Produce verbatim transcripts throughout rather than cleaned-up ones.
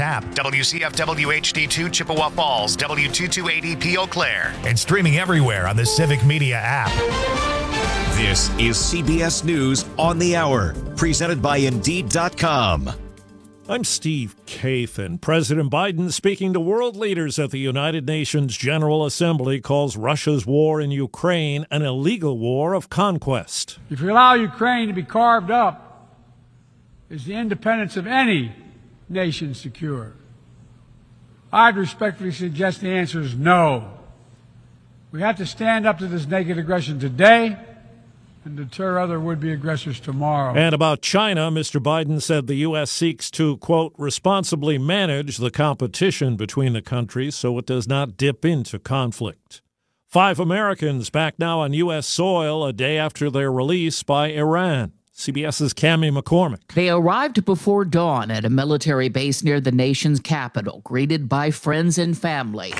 app, W C F W H D two Chippewa Falls, W two two eight E P Eau Claire, and streaming everywhere on the Civic Media app. This is C B S News on the Hour, presented by Indeed dot com. I'm Steve Kathan. President Biden, speaking to world leaders at the United Nations General Assembly, calls Russia's war in Ukraine an illegal war of conquest. If you allow Ukraine to be carved up, is the independence of any nation secure? I'd respectfully suggest the answer is no. We have to stand up to this naked aggression today and deter other would-be aggressors tomorrow. And about China, Mister Biden said the U S seeks to, quote, responsibly manage the competition between the countries so it does not dip into conflict. Five Americans back now on U S soil a day after their release by Iran. CBS's Cammie McCormick. They arrived before dawn at a military base near the nation's capital, greeted by friends and family.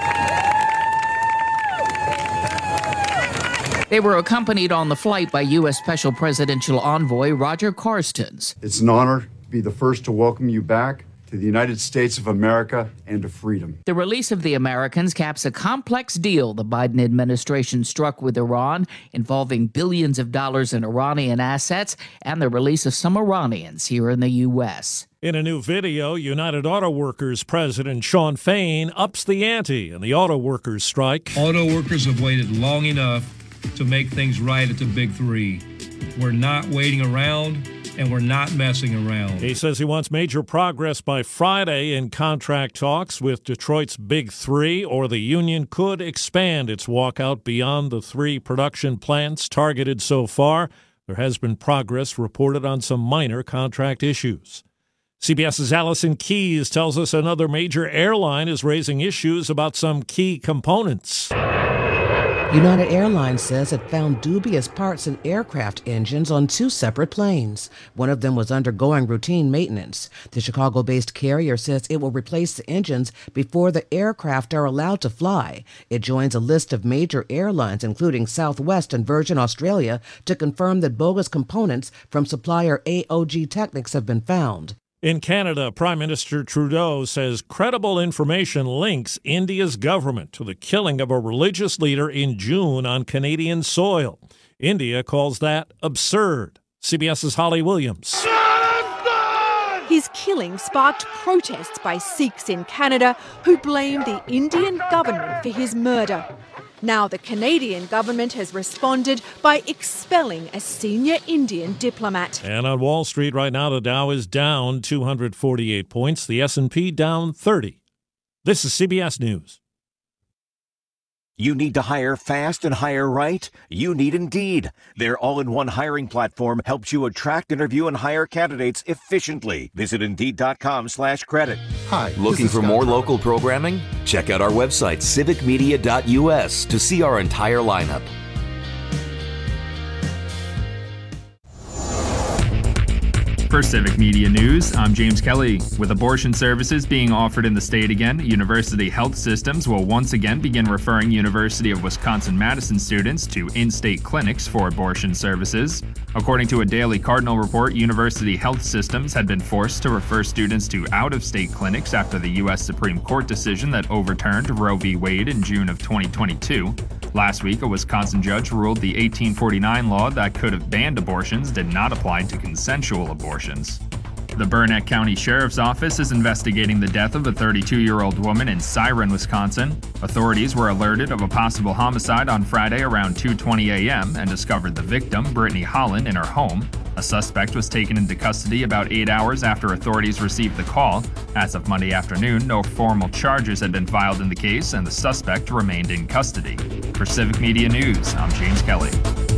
They were accompanied on the flight by U S Special Presidential Envoy Roger Carstens. It's an honor to be the first to welcome you back to the United States of America and to freedom. The release of the Americans caps a complex deal the Biden administration struck with Iran, involving billions of dollars in Iranian assets and the release of some Iranians here in the U S. In a new video, United Auto Workers President Shawn Fain ups the ante in the auto workers strike. Auto workers have waited long enough to make things right at the big three. We're not waiting around, and we're not messing around. He says he wants major progress by Friday in contract talks with Detroit's big three, or the union could expand its walkout beyond the three production plants targeted so far. There has been progress reported on some minor contract issues. CBS's Allison Keyes tells us another major airline is raising issues about some key components. United Airlines says it found dubious parts in aircraft engines on two separate planes. One of them was undergoing routine maintenance. The Chicago-based carrier says it will replace the engines before the aircraft are allowed to fly. It joins a list of major airlines, including Southwest and Virgin Australia, to confirm that bogus components from supplier A O G Technics have been found. In Canada, Prime Minister Trudeau says credible information links India's government to the killing of a religious leader in June on Canadian soil. India calls that absurd. CBS's Holly Williams. His killing sparked protests by Sikhs in Canada who blame the Indian government for his murder. Now the Canadian government has responded by expelling a senior Indian diplomat. And on Wall Street right now, the Dow is down two hundred forty-eight points, the S and P down thirty. This is C B S News. You need to hire fast and hire right? You need Indeed. Their all-in-one hiring platform helps you attract, interview, and hire candidates efficiently. Visit Indeed.com slash credit. Hi. Looking for more local programming? Check out our website, civic media dot U S, to see our entire lineup. For Civic Media News, I'm James Kelly. With abortion services being offered in the state again, University Health Systems will once again begin referring University of Wisconsin-Madison students to in-state clinics for abortion services. According to a Daily Cardinal report, University Health Systems had been forced to refer students to out-of-state clinics after the U S Supreme Court decision that overturned Roe v. Wade in June of twenty twenty-two. Last week, a Wisconsin judge ruled the eighteen forty-nine law that could have banned abortions did not apply to consensual abortions. The Burnett County Sheriff's Office is investigating the death of a thirty-two-year-old woman in Siren, Wisconsin. Authorities were alerted of a possible homicide on Friday around two twenty a.m. and discovered the victim, Brittany Holland, in her home. A suspect was taken into custody about eight hours after authorities received the call. As of Monday afternoon, no formal charges had been filed in the case, and the suspect remained in custody. For Civic Media News, I'm James Kelly.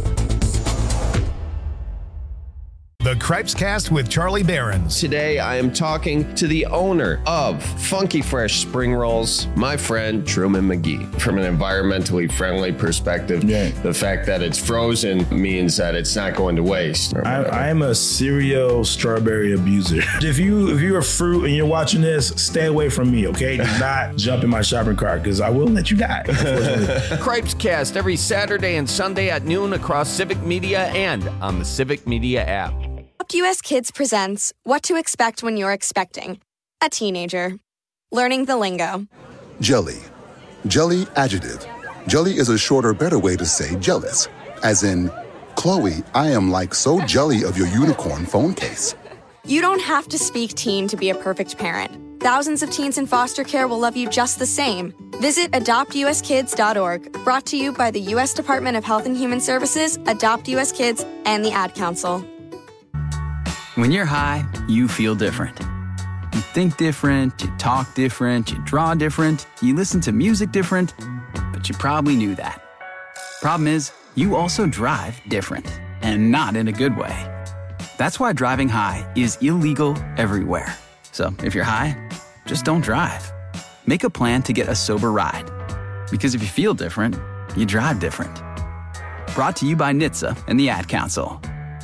The Cripes Cast with Charlie Behrens. Today, I am talking to the owner of Funky Fresh Spring Rolls, my friend Truman McGee. From an environmentally friendly perspective, yeah. The fact that it's frozen means that it's not going to waste. I, I am a serial strawberry abuser. If you if you're a fruit and you're watching this, stay away from me, okay? Do not jump in my shopping cart because I will let you die. Cripes Cast every Saturday and Sunday at noon across Civic Media and on the Civic Media app. U S Kids presents What to Expect When You're Expecting. a teenager. Learning the lingo. Jelly. Jelly adjective. Jelly is a shorter, better way to say jealous. As in, Chloe, I am like so jelly of your unicorn phone case. You don't have to speak teen to be a perfect parent. Thousands of teens in foster care will love you just the same. Visit adopt u s kids dot org. Brought to you by the U S Department of Health and Human Services, Adopt U S Kids, and the Ad Council. When you're high, you feel different. You think different, you talk different, you draw different, you listen to music different, but you probably knew that. Problem is, you also drive different, and not in a good way. That's why driving high is illegal everywhere. So if you're high, just don't drive. Make a plan to get a sober ride. Because if you feel different, you drive different. Brought to you by N H T S A and the Ad Council.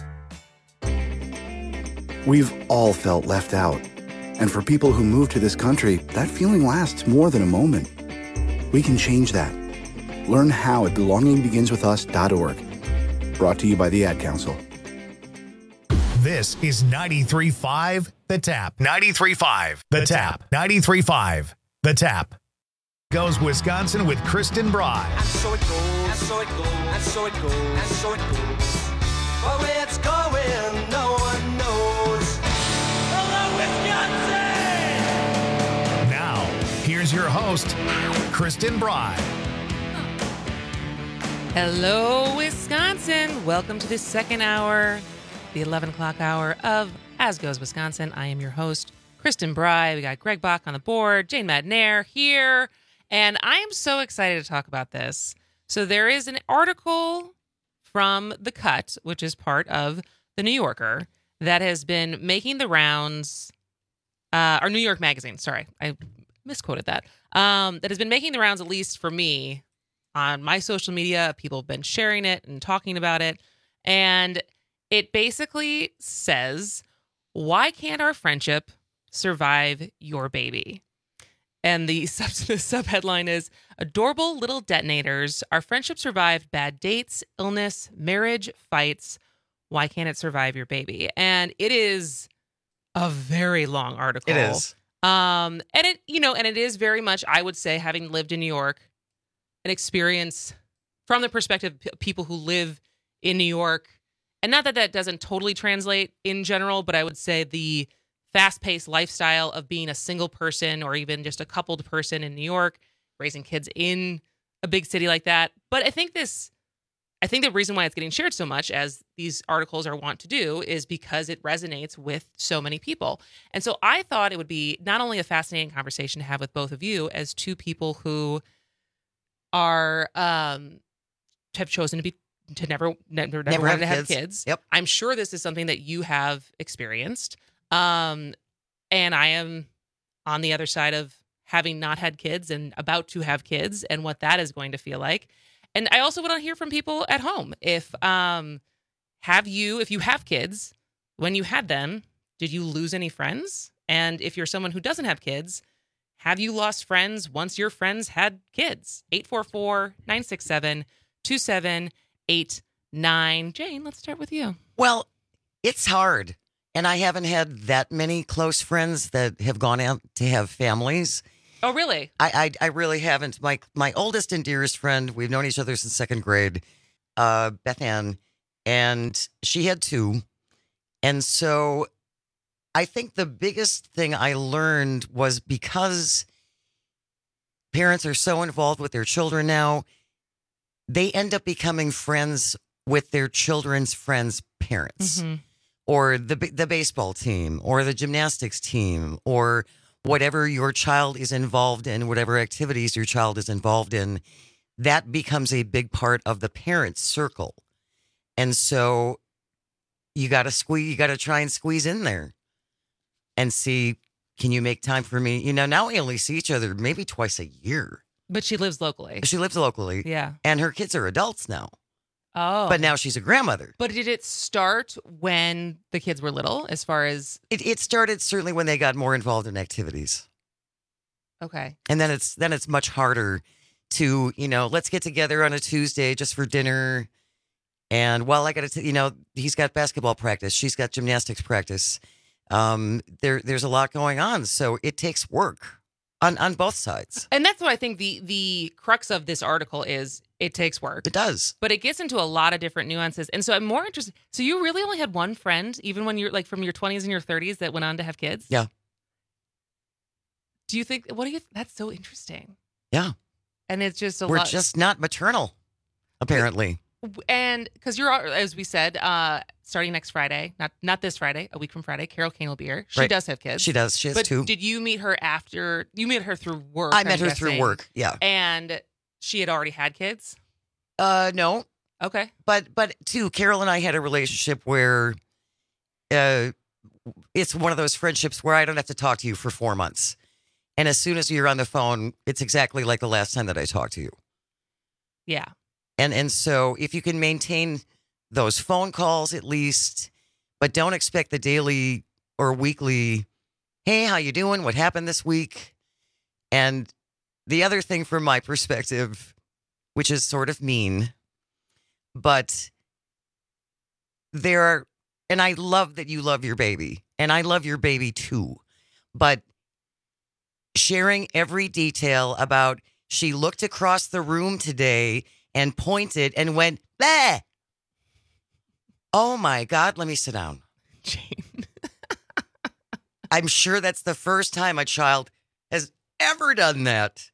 We've all felt left out. And for people who move to this country, that feeling lasts more than a moment. We can change that. Learn how at belonging begins with us dot org. Brought to you by the Ad Council. This is ninety-three point five The Tap. ninety-three point five The Tap. ninety-three point five The Tap. Goes Wisconsin with Kristen Bry. And so it goes, and so it goes, and so it goes, and so it goes. But where it's going, no one knows. Hello, Wisconsin! Now, here's your host, Kristen Bry. Hello, Wisconsin. Welcome to the second hour, the eleven o'clock hour of As Goes Wisconsin. I am your host, Kristen Bry. We got Greg Bach on the board, Jane Madnair here, and I am so excited to talk about this. So there is an article from The Cut, which is part of The New Yorker, that has been making the rounds, uh, or New York Magazine, sorry, I misquoted that, um, that has been making the rounds, at least for me, on my social media. People have been sharing it and talking about it. And it basically says, why can't our friendship survive your baby? And the, sub- the subheadline is, adorable little detonators. Our friendship survived bad dates, illness, marriage, fights. Why can't it survive your baby? And it is a very long article. It is. Um, and it, you know, and it is very much, I would say, having lived in New York, an experience from the perspective of people who live in New York. And not that that doesn't totally translate in general, but I would say the fast-paced lifestyle of being a single person or even just a coupled person in New York, raising kids in a big city like that. But I think this, I think the reason why it's getting shared so much, as these articles are wont to do, is because it resonates with so many people. And so I thought it would be not only a fascinating conversation to have with both of you as two people who are um, have chosen to be to never never never, Never have, have have kids. kids. Yep. I'm sure this is something that you have experienced. Um, and I am on the other side of having not had kids and about to have kids and what that is going to feel like. And I also want to hear from people at home. If um, have you, if you have kids, when you had them, did you lose any friends? And if you're someone who doesn't have kids, have you lost friends once your friends had kids? eight four four, nine six seven, two seven eight nine. Jane, let's start with you. Well, it's hard. And I haven't had that many close friends that have gone out to have families. Oh, really? I I, I really haven't. My my oldest and dearest friend, we've known each other since second grade, uh, Beth Ann, and she had two. And so I think the biggest thing I learned was, because parents are so involved with their children now, they end up becoming friends with their children's friends' parents, mm-hmm. or the the baseball team, or the gymnastics team, or whatever your child is involved in, whatever activities your child is involved in. That becomes a big part of the parent circle. And so you got to squeeze, you got to try and squeeze in there and see, can you make time for me? You know, now we only see each other maybe twice a year. But she lives locally. She lives locally. Yeah. And her kids are adults now. Oh. But now she's a grandmother. But did it start when the kids were little, as far as... It, it started certainly when they got more involved in activities. Okay. And then it's then it's much harder to, you know, let's get together on a Tuesday just for dinner. And, well, I got to, you know, he's got basketball practice. She's got gymnastics practice. Um, there, there's a lot going on, so it takes work on, on both sides. And that's what I think the the crux of this article is. It takes work. It does. But it gets into a lot of different nuances. And so I'm more interested. So you really only had one friend, even when you're like from your twenties and your thirties, that went on to have kids? Yeah. Do you think, what do you, that's so interesting. Yeah. And it's just a We're lot. We're just not maternal, apparently. And because you're, as we said, uh, starting next Friday, not not this Friday, a week from Friday, Carol Kane will be here. She Right. does have kids. She does. She has but two. Did you meet her after, you met her through work? I met I'm her through guessing. work, yeah. And she had already had kids? Uh, no. Okay. But, but too, Carol and I had a relationship where uh, it's one of those friendships where I don't have to talk to you for four months. And as soon as you're on the phone, it's exactly like the last time that I talked to you. Yeah. And and so if you can maintain those phone calls at least, but don't expect the daily or weekly, hey, how you doing? What happened this week? And the other thing from my perspective, which is sort of mean, but there are, and I love that you love your baby, and I love your baby too, but sharing every detail about she looked across the room today and pointed and went, bah! Oh my God, let me sit down. Jane. I'm sure that's the first time a child has ever done that.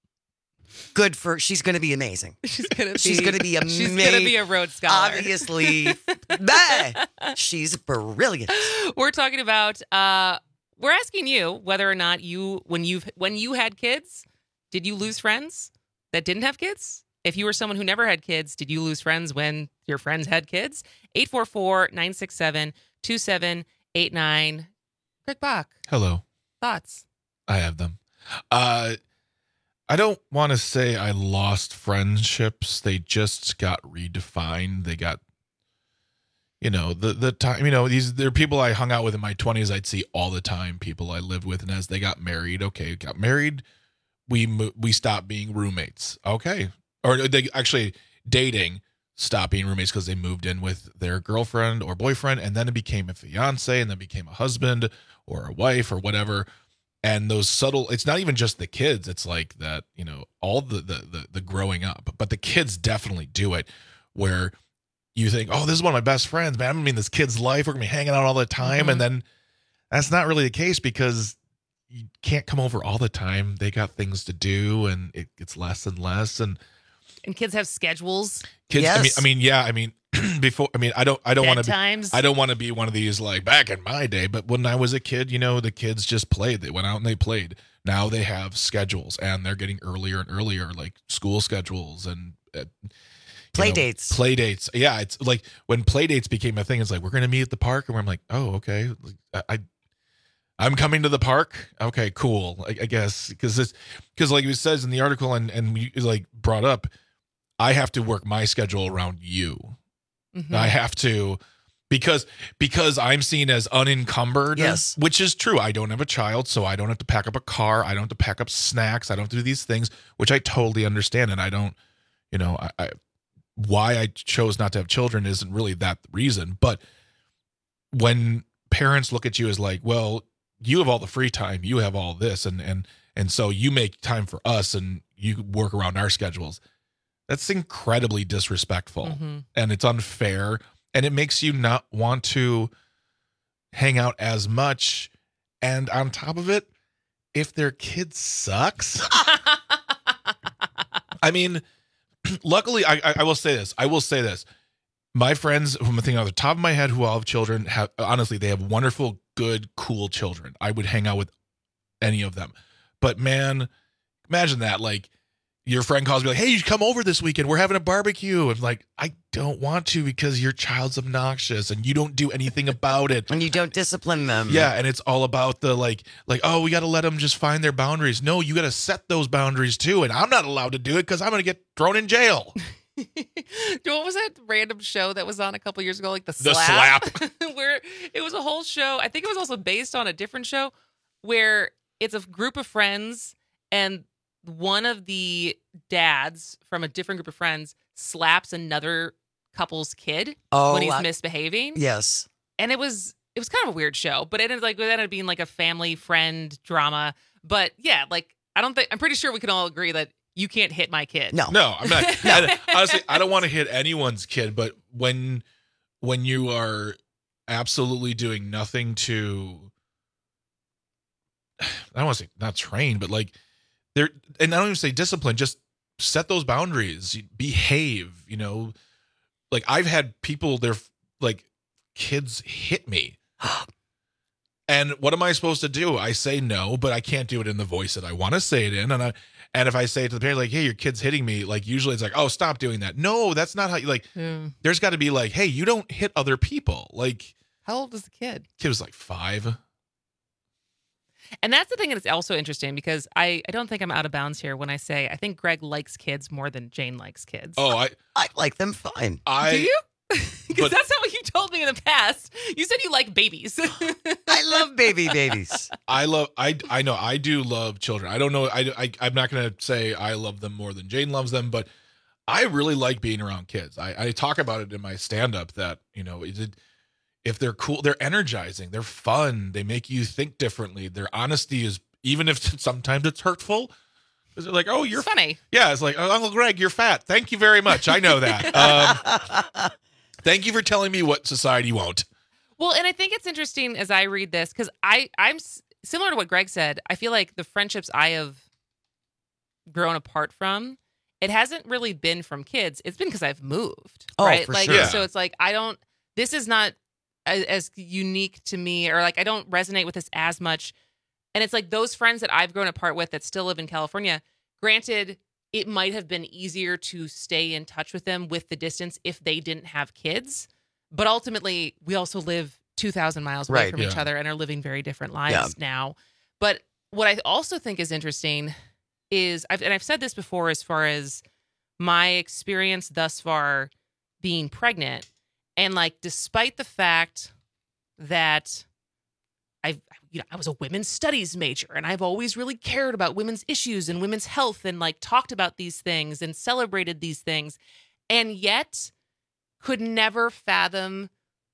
Good for, she's going to be amazing. She's going to be, she's going to be amazing. She's going to be a Rhodes Scholar. Obviously. Bah! She's brilliant. We're talking about, uh, we're asking you whether or not you, when you've, when you had kids, did you lose friends that didn't have kids? If you were someone who never had kids, did you lose friends when your friends had kids? eight four four, nine six seven, two seven eight nine. Greg Bach. Hello. Thoughts? I have them. Uh, I don't want to say I lost friendships. They just got redefined. They got, you know, the the time, you know, these, they're people I hung out with in my twenties. I'd see all the time, people I lived with. And as they got married, okay, got married, we mo- we stopped being roommates. Okay. Or they actually dating, stopped being roommates because they moved in with their girlfriend or boyfriend, and then it became a fiance, and then became a husband or a wife or whatever. And those subtle, it's not even just the kids. It's like that, you know, all the, the, the, the growing up, but the kids definitely do it where you think, oh, this is one of my best friends, man. I'm going to be in this kid's life. We're going to be hanging out all the time. Mm-hmm. And then that's not really the case because you can't come over all the time. They got things to do and it gets less and less. And, And kids have schedules. kids, Yes. I mean, I mean, yeah, I mean, before, I mean, I don't, I don't want to be, Bedtimes. I don't want to be one of these like back in my day, but when I was a kid, you know, the kids just played. They went out and they played. Now they have schedules and they're getting earlier and earlier, like school schedules and uh, you Play know, dates. Play dates. Yeah, it's like when play dates became a thing. It's like we're going to meet at the park, and I'm like, oh, okay, I. I I'm coming to the park. Okay, cool. I, I guess because this, because like it says in the article, and and we like brought up, I have to work my schedule around you. Mm-hmm. I have to because because I'm seen as unencumbered. Yes. Which is true. I don't have a child, so I don't have to pack up a car. I don't have to pack up snacks. I don't have to do these things, which I totally understand. And I don't, you know, I, I why I chose not to have children isn't really that reason. But when parents look at you as like, well, you have all the free time, you have all this, and and and so you make time for us and you work around our schedules. That's incredibly disrespectful Mm-hmm. and it's unfair and it makes you not want to hang out as much. And on top of it, if their kid sucks, I mean, luckily, I, I I will say this. I will say this. My friends, who I'm thinking off the top of my head, who all have children, have honestly, they have wonderful, good, cool children. I would hang out with any of them. But man, imagine that. Like, your friend calls me like, hey, you should come over this weekend. We're having a barbecue. And like, I don't want to because your child's obnoxious and you don't do anything about it. And you don't discipline them. Yeah. And it's all about the like, like, oh, we got to let them just find their boundaries. No, you got to set those boundaries too. And I'm not allowed to do it because I'm going to get thrown in jail. What was that random show that was on a couple years ago, like the The Slap, where it was a whole show. I think it was also based on a different show where it's a group of friends and one of the dads from a different group of friends slaps another couple's kid Oh, when he's I- misbehaving. Yes. And it was it was kind of a weird show, but it ended like it ended up being like a family friend drama. But yeah, like I don't think I'm pretty sure we can all agree that you can't hit my kid. No, no, I'm not. I, honestly, I don't want to hit anyone's kid, but when when you are absolutely doing nothing to, I don't want to say not train, but like there, and I don't even say discipline, just set those boundaries, behave, you know, like I've had people, they're like kids hit me. And what am I supposed to do? I say no, but I can't do it in the voice that I want to say it in. And I, and if I say it to the parent, like, hey, your kid's hitting me, like usually it's like, oh, stop doing that. No, that's not how you like, Hmm. there's got to be like, hey, you don't hit other people. Like, How old is the kid? kid was like five. And that's the thing that's also interesting because I, I don't think I'm out of bounds here when I say I think Greg likes kids more than Jane likes kids. Oh, I I like them fine. I Do you? Because but- that's not what you told me in the past. You said you like babies. I love baby babies. I love I I know I do love children. I don't know I, I I'm not gonna say I love them more than Jane loves them, but I really like being around kids. I, I talk about it in my stand up that you know it, if they're cool, they're energizing, they're fun, they make you think differently. Their honesty is, even if sometimes it's hurtful. Is it like, oh, you're It's funny? Yeah, it's like, oh, Uncle Greg, you're fat. Thank you very much. I know that. Um, thank you for telling me what society won't. Well, and I think it's interesting as I read this because I I'm s- similar to what Greg said. I feel like the friendships I have grown apart from, it hasn't really been from kids. It's been because I've moved, Oh, right? for like, sure. Yeah. so it's like I don't. This is not as, as unique to me, or like I don't resonate with this as much. And it's like those friends that I've grown apart with that still live in California. Granted, it might have been easier to stay in touch with them with the distance if they didn't have kids. But ultimately, we also live two thousand miles away Right, from each yeah. other and are living very different lives Yeah. now. But what I also think is interesting is, I've, and I've said this before as far as my experience thus far being pregnant. And like, despite the fact that I've, you know, I was a women's studies major and I've always really cared about women's issues and women's health and like talked about these things and celebrated these things, and yet could never fathom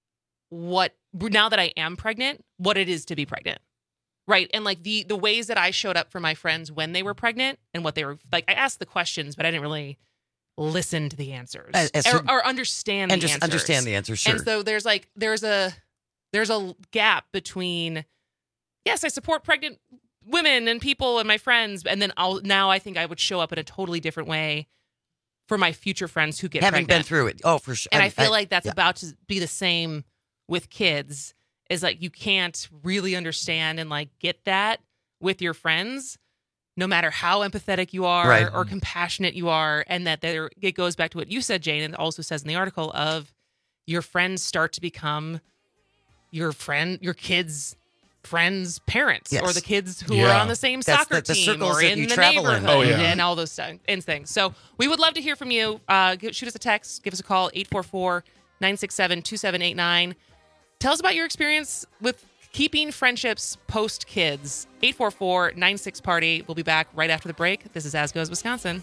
what, now that I am pregnant, what it is to be pregnant. Right. And like the, the ways that I showed up for my friends when they were pregnant and what they were like, I asked the questions, but I didn't really listen to the answers As- as or, to- or understand and the just answers. understand the answers, sure. And so there's like, there's a, there's a gap between, yes, I support pregnant women and people and my friends. And then I'll, now I think I would show up in a totally different way for my future friends who get Having pregnant. been through it. Oh, for sure. And I, I- feel I- like that's yeah. about to be the same with kids, is like you can't really understand and like get that with your friends, no matter how empathetic you are Right. or compassionate you are. And that there, it goes back to what you said, Jane, and it also says in the article of your friends start to become your friend, your kids' friends' parents, Yes. or the kids who Yeah. are on the same That's soccer the- the team circles or that in you the travel in. neighborhood Oh, yeah. and all those st- and things. So we would love to hear from you. Uh, g- shoot us a text, give us a call, eight four four, nine six seven, two seven eight nine. Tell us about your experience with keeping friendships post kids. eight four four, nine six party. We'll be back right after the break. This is As Goes Wisconsin.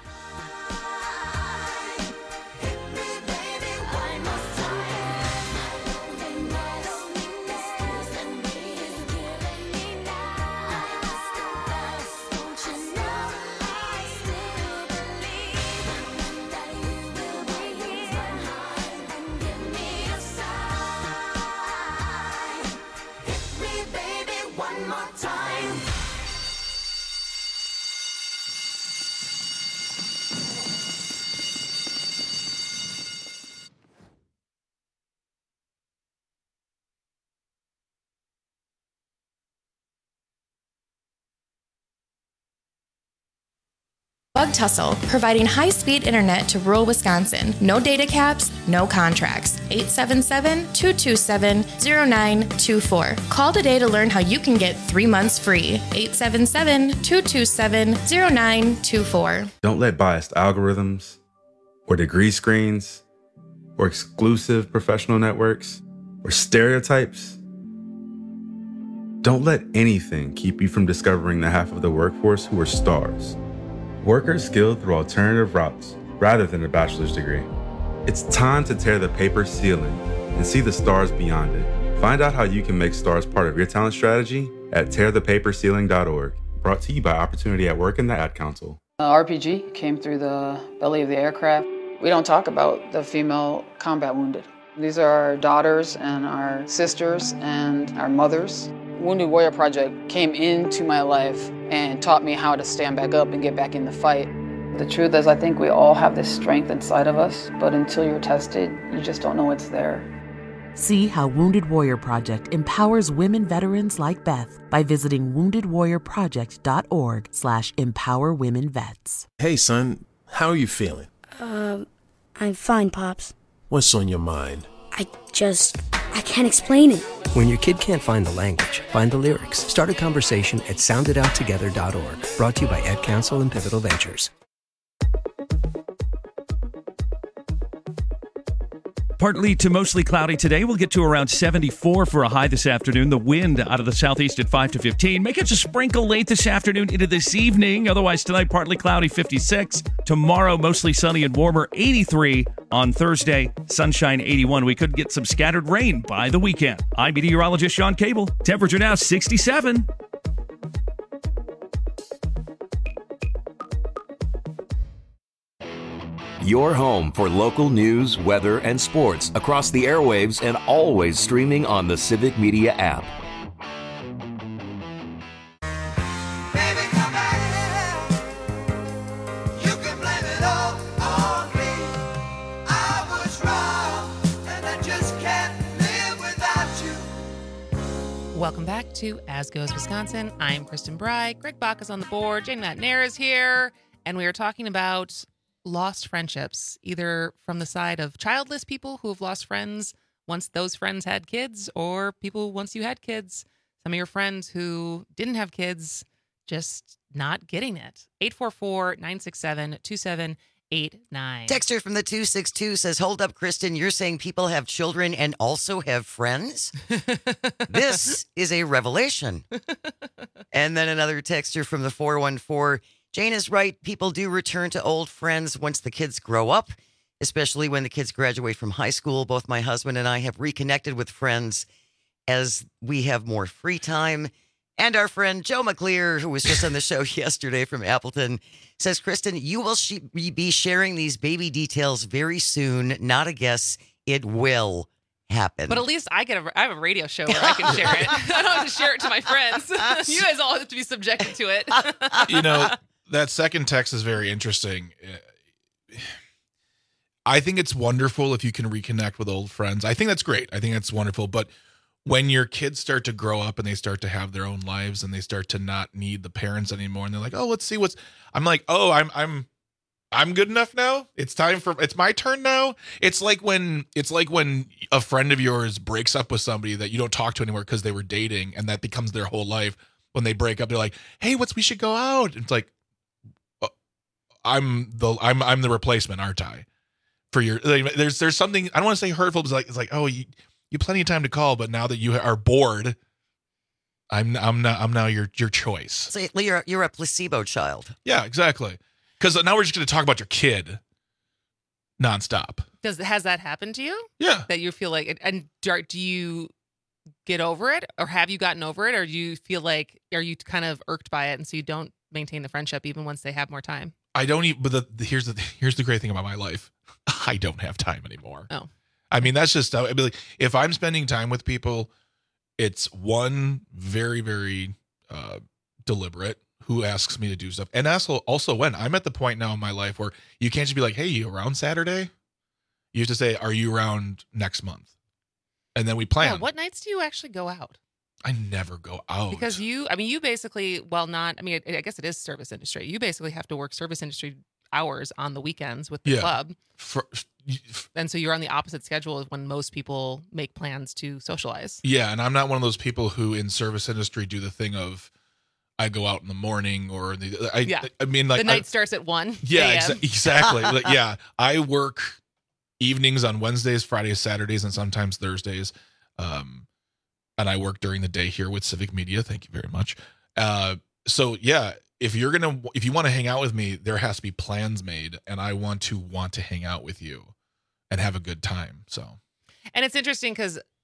Bug Tussle, providing high-speed internet to rural Wisconsin. No data caps, no contracts. eight seven seven, two two seven, zero nine two four. Call today to learn how you can get three months free. eight seven seven, two two seven, zero nine two four. Don't let biased algorithms or degree screens or exclusive professional networks or stereotypes. Don't let anything keep you from discovering the half of the workforce who are stars. Workers skilled through alternative routes rather than a bachelor's degree. It's time to tear the paper ceiling and see the stars beyond it. Find out how you can make STARS part of your talent strategy at tear the paper ceiling dot org. Brought to you by Opportunity at Work and the Ad Council. Uh, R P G came through the belly of the aircraft. We don't talk about the female combat wounded. These are our daughters and our sisters and our mothers. Wounded Warrior Project came into my life and taught me how to stand back up and get back in the fight. The truth is, I think we all have this strength inside of us, but until you're tested, you just don't know it's there. See how Wounded Warrior Project empowers women veterans like Beth by visiting wounded warrior project dot org slash empower women vets. Hey, son, how are you feeling? Um, I'm fine, Pops. What's on your mind? I just, I can't explain it. When your kid can't find the language, find the lyrics. Start a conversation at sound it out together dot org. Brought to you by Ad Council and Pivotal Ventures. Partly to mostly cloudy today. We'll get to around seventy-four for a high this afternoon. The wind out of the southeast at five to fifteen. May catch a sprinkle late this afternoon into this evening. Otherwise, tonight, partly cloudy, fifty-six. Tomorrow, mostly sunny and warmer, eighty-three. On Thursday, sunshine, eighty-one. We could get some scattered rain by the weekend. I'm meteorologist Sean Cable. Temperature now sixty-seven. Your home for local news, weather, and sports across the airwaves and always streaming on the Civic Media app. Welcome back to As Goes Wisconsin. I'm Kristen Bry. Greg Bach is on the board. Jane Matnair is here. And we are talking about lost friendships, either from the side of childless people who have lost friends once those friends had kids, or people once you had kids, some of your friends who didn't have kids just not getting it. eight four four, nine six seven, two seven eight nine. Texter from the two six two says, hold up, Kristen, you're saying people have children and also have friends? This is a revelation. And then another texter from the four one four, Jane is right. People do return to old friends once the kids grow up, especially when the kids graduate from high school. Both my husband and I have reconnected with friends as we have more free time. And our friend Joe McClear, who was just on the show yesterday from Appleton, says, Kristen, you will sh- be sharing these baby details very soon. Not a guess. It will happen. But at least I get a, I have a radio show where I can share it. I don't have to share it to my friends. You guys all have to be subjected to it. You know, that second text is very interesting. I think it's wonderful if you can reconnect with old friends. I think that's great. I think that's wonderful. But when your kids start to grow up and they start to have their own lives and they start to not need the parents anymore, and they're like, oh, let's see what's, I'm like, oh, I'm, I'm, I'm good enough now. It's time for, it's my turn now. It's like when, it's like when a friend of yours breaks up with somebody that you don't talk to anymore because they were dating, and that becomes their whole life. When they break up, they're like, hey, what's, we should go out. It's like, I'm the I'm I'm the replacement, aren't I? For your like, there's there's something, I don't want to say hurtful, but it's like it's like oh you you plenty of time to call, but now that you are bored, I'm I'm not I'm now your your choice. So you're you're a placebo child. Yeah, exactly. Because now we're just going to talk about your kid nonstop. Does has that happened to you? Yeah. That you feel like, and do do you get over it, or have you gotten over it, or do you feel like, are you kind of irked by it, and so you don't maintain the friendship even once they have more time? I don't even, but the, the here's the here's the great thing about my life. I don't have time anymore. Oh, I mean, that's just, I mean, like, if I'm spending time with people, it's one very, very uh, deliberate who asks me to do stuff. And also, also when I'm at the point now in my life where you can't just be like, hey, you around Saturday? You have to say, are you around next month? And then we plan. Yeah, what nights do you actually go out? I never go out. Because you, I mean, you basically, well, not, I mean, I guess it is service industry. You basically have to work service industry hours on the weekends with the Yeah. club. For, And so you're on the opposite schedule of when most people make plans to socialize. yeah, and I'm not one of those people who in service industry do the thing of I go out in the morning or the, I, Yeah. I mean, like, the night I, starts at one. yeah, a m exa- exactly. Like, yeah, I work evenings on Wednesdays, Fridays, Saturdays, and sometimes Thursdays. Um, and I work during the day here with Civic Media. Thank you very much. Uh, so yeah, if you're gonna, if you want to hang out with me, there has to be plans made, and I want to want to hang out with you and have a good time. So, And it's interesting because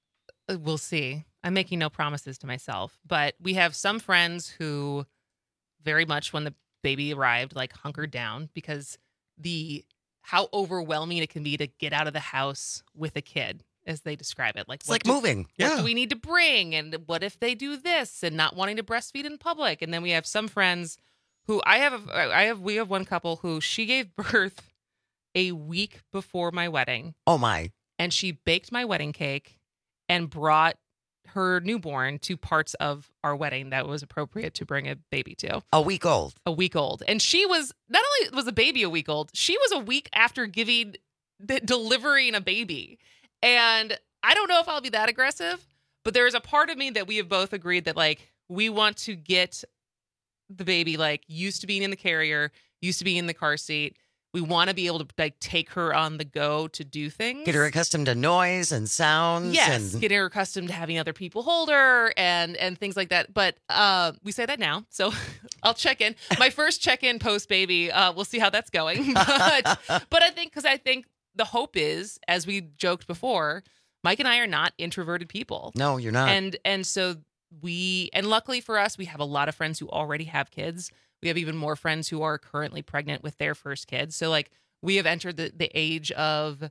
Uh, We'll see. I'm making no promises to myself, but we have some friends who very much when the baby arrived, like hunkered down because the how overwhelming it can be to get out of the house with a kid, as they describe it. Like It's what like do- moving. What Yeah. do we need to bring? And what if they do this and not wanting to breastfeed in public? And then we have some friends who I have, I have, we have one couple who she gave birth a week before my wedding. Oh my. And she baked my wedding cake and brought her newborn to parts of our wedding that was appropriate to bring a baby to. A week old. A week old. And she was, not only was the baby a week old, she was a week after giving, de- delivering a baby. And I don't know if I'll be that aggressive, but there is a part of me that we have both agreed that like, we want to get the baby like used to being in the carrier, used to being in the car seat. We want to be able to like take her on the go to do things. Get her accustomed to noise and sounds. Yes, And getting her accustomed to having other people hold her and and things like that. But uh, we say that now, so I'll check in. My first check in post baby. Uh, we'll see how that's going. But but I think because I think the hope is, as we joked before, Mike and I are not introverted people. No, you're not. And and so we and luckily for us, we have a lot of friends who already have kids. We have even more friends who are currently pregnant with their first kids. So like we have entered the, the age of,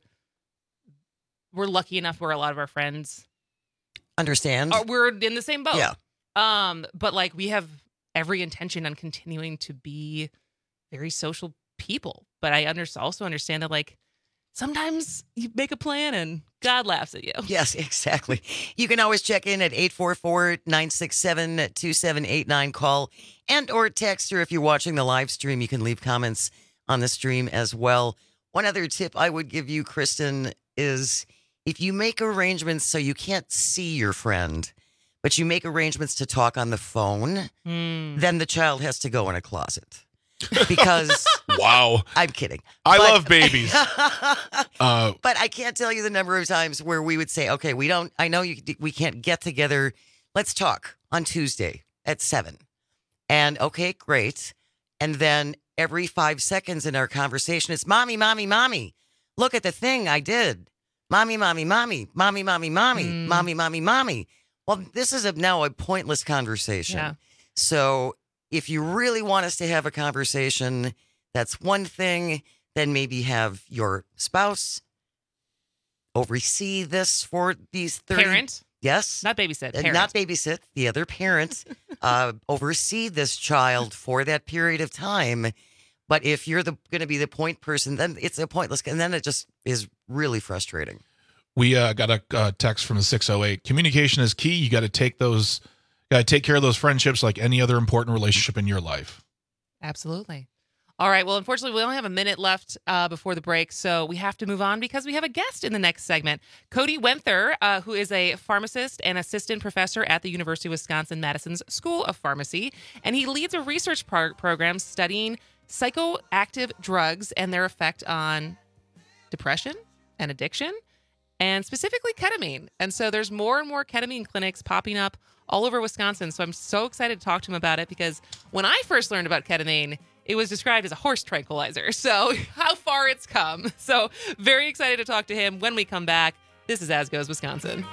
we're lucky enough where a lot of our friends understand. are, we're in the same boat. Yeah. Um, but like we have every intention on continuing to be very social people. But I under, also understand that like sometimes you make a plan and God laughs at you. Yes, exactly. You can always check in at eight four four, nine six seven, two seven eight nine. Call and or text, or if you're watching the live stream, you can leave comments on the stream as well. One other tip I would give you, Kristen, is if you make arrangements so you can't see your friend, but you make arrangements to talk on the phone, Mm. then the child has to go in a closet. Because wow, I'm kidding. I But- love babies. Uh, But I can't tell you the number of times where we would say, okay, we don't, I know you, we can't get together. Let's talk on Tuesday at seven. And okay, great. And then every five seconds in our conversation, it's mommy, mommy, mommy. Look at the thing I did. Mommy, mommy, mommy, mommy, mommy, mommy, Mm. mommy, mommy, mommy. Well, this is a, now a pointless conversation. Yeah. So if you really want us to have a conversation, that's one thing. Then maybe have your spouse oversee this for these thirty Parent? Yes. Not babysit. Uh, Parent. Not babysit. The other parent uh, oversee this child for that period of time. But if you're the going to be the point person, then it's a pointless, and then it just is really frustrating. we uh, got a uh, text from the six oh eight. Communication is key. You got to take those, got to take care of those friendships like any other important relationship in your life. Absolutely. All right. Well, unfortunately, we only have a minute left uh, before the break, so we have to move on because we have a guest in the next segment. Cody Wenther, uh, who is a pharmacist and assistant professor at the University of Wisconsin-Madison's School of Pharmacy, and he leads a research pro- program studying psychoactive drugs and their effect on depression and addiction, and specifically ketamine. And so there's more and more ketamine clinics popping up all over Wisconsin. So I'm so excited to talk to him about it because when I first learned about ketamine, it was described as a horse tranquilizer. So how far it's come. So very excited to talk to him when we come back. This is As Goes Wisconsin.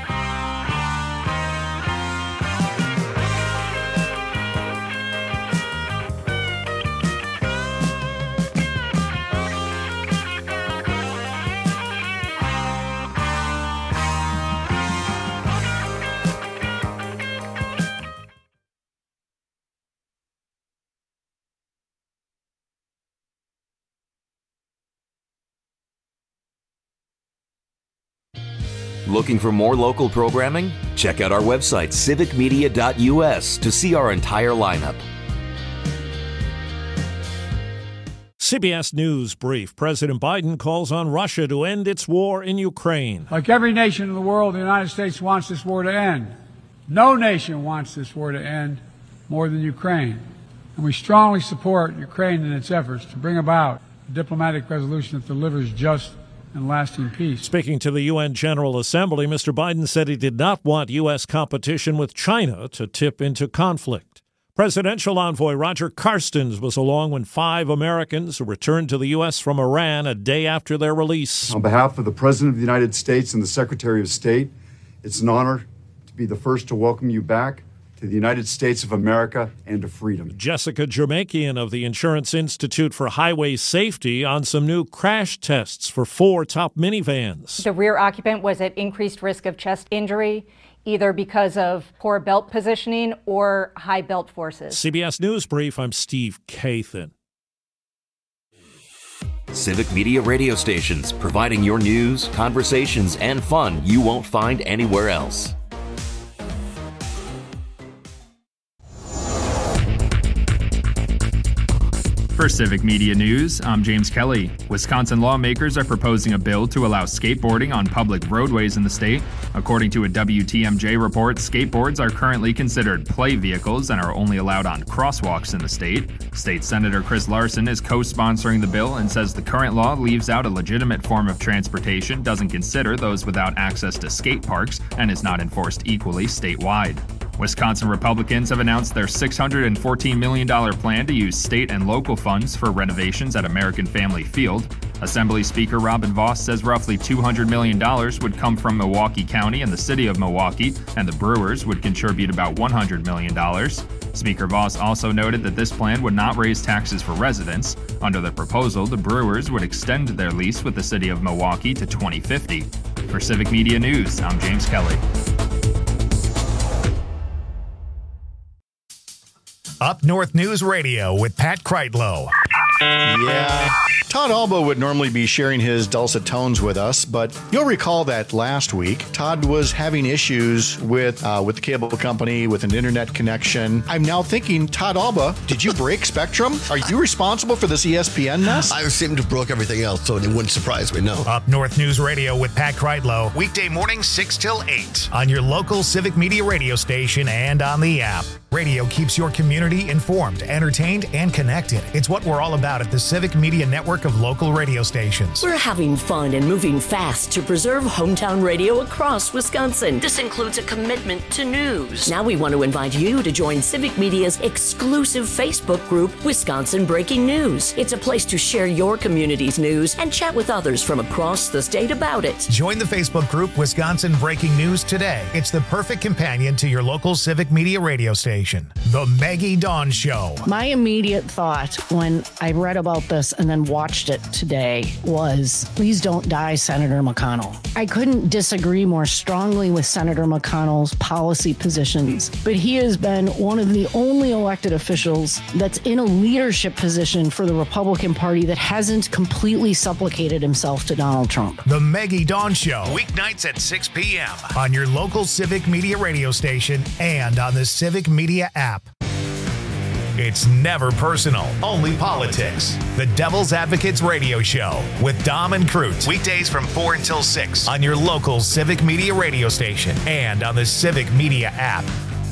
Looking for more local programming? Check out our website, civic media dot u s, to see our entire lineup. C B S News brief. President Biden calls on Russia to end its war in Ukraine. Like every nation in the world, the United States wants this war to end. No nation wants this war to end more than Ukraine. And we strongly support Ukraine in its efforts to bring about a diplomatic resolution that delivers just and lasting peace. Speaking to the U N General Assembly, Mister Biden said he did not want U S competition with China to tip into conflict. Presidential envoy Roger Carstens was along when five Americans who returned to the U S from Iran a day after their release. On behalf of the President of the United States and the Secretary of State, It's an honor to be the first to welcome you back to the United States of America and to freedom. Jessica Jermakian of the Insurance Institute for Highway Safety on some new crash tests for four top minivans. The rear occupant was at increased risk of chest injury, either because of poor belt positioning or high belt forces. C B S News Brief, I'm Steve Kathan. Civic Media radio stations, providing your news, conversations, and fun you won't find anywhere else. For Civic Media News, I'm James Kelly. Wisconsin lawmakers are proposing a bill to allow skateboarding on public roadways in the state. According to a W T M J report, skateboards are currently considered play vehicles and are only allowed on crosswalks in the state. State Senator Chris Larson is co-sponsoring the bill and says the current law leaves out a legitimate form of transportation, doesn't consider those without access to skate parks, and is not enforced equally statewide. Wisconsin Republicans have announced their six hundred fourteen million dollars plan to use state and local funds for renovations at American Family Field. Assembly Speaker Robin Vos says roughly two hundred million dollars would come from Milwaukee County and the city of Milwaukee, and the Brewers would contribute about one hundred million dollars. Speaker Vos also noted that this plan would not raise taxes for residents. Under the proposal, the Brewers would extend their lease with the city of Milwaukee to twenty fifty. For Civic Media News, I'm James Kelly. Up North News Radio with Pat Kreitlow. Yeah. Todd Alba would normally be sharing his dulcet tones with us, but you'll recall that last week, Todd was having issues with uh, with the cable company, with an internet connection. I'm now thinking, Todd Alba, did you break Spectrum? Are you responsible for this E S P N mess? I seem to have broke everything else, so it wouldn't surprise me, no. Up North News Radio with Pat Kreitlow, weekday mornings six till eight on your local Civic Media radio station and on the app. Radio keeps your community informed, entertained, and connected. It's what we're all about at the Civic Media Network of local radio stations. We're having fun and moving fast to preserve hometown radio across Wisconsin. This includes a commitment to news. Now we want to invite you to join Civic Media's exclusive Facebook group, Wisconsin Breaking News. It's a place to share your community's news and chat with others from across the state about it. Join the Facebook group, Wisconsin Breaking News, today. It's the perfect companion to your local Civic Media radio station. The Maggie Dawn Show. My immediate thought when I read about this and then watched it today was, please don't die, Senator McConnell. I couldn't disagree more strongly with Senator McConnell's policy positions, but he has been one of the only elected officials that's in a leadership position for the Republican Party that hasn't completely supplicated himself to Donald Trump. The Maggie Dawn Show, weeknights at six p.m. on your local Civic Media radio station and on the Civic Media app. It's never personal, only politics. The Devil's Advocates Radio Show with Dom and Cruz. Weekdays from four until six on your local Civic Media radio station and on the Civic Media app.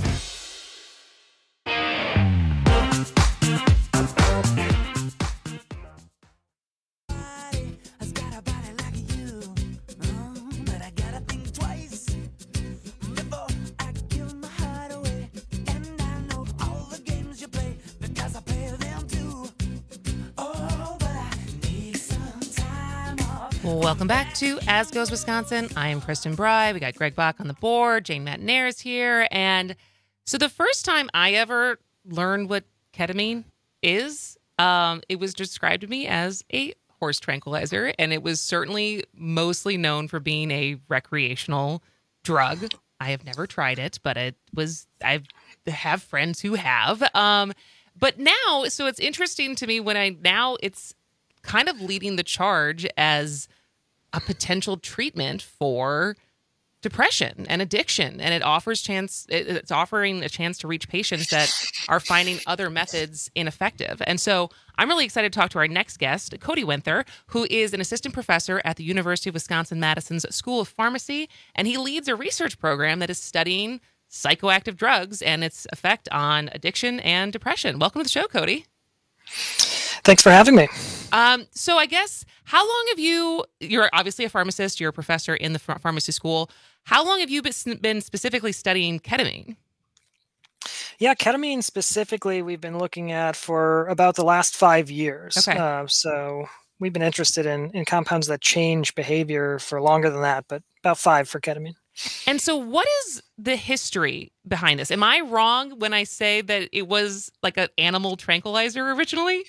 Welcome back to As Goes Wisconsin. I am Kristen Bry. We got Greg Bach on the board. Jane Matnair is here. And so the first time I ever learned what ketamine is, um, it was described to me as a horse tranquilizer. And it was certainly mostly known for being a recreational drug. I have never tried it, but it was, I have friends who have. Um, but now, so it's interesting to me when I, now it's kind of leading the charge as a potential treatment for depression and addiction. And it offers chance, it's offering a chance to reach patients that are finding other methods ineffective. And so I'm really excited to talk to our next guest, Cody Winther, who is an assistant professor at the University of Wisconsin-Madison's School of Pharmacy. And he leads a research program that is studying psychoactive drugs and its effect on addiction and depression. Welcome to the show, Cody. Thanks for having me. Um, so I guess, how long have you, you're obviously a pharmacist, you're a professor in the pharmacy school. How long have you been specifically studying ketamine? Yeah, ketamine specifically, we've been looking at for about the last five years. Okay. Uh, so we've been interested in, in compounds that change behavior for longer than that, but about five for ketamine. And so what is the history behind this? Am I wrong when I say that it was like an animal tranquilizer originally?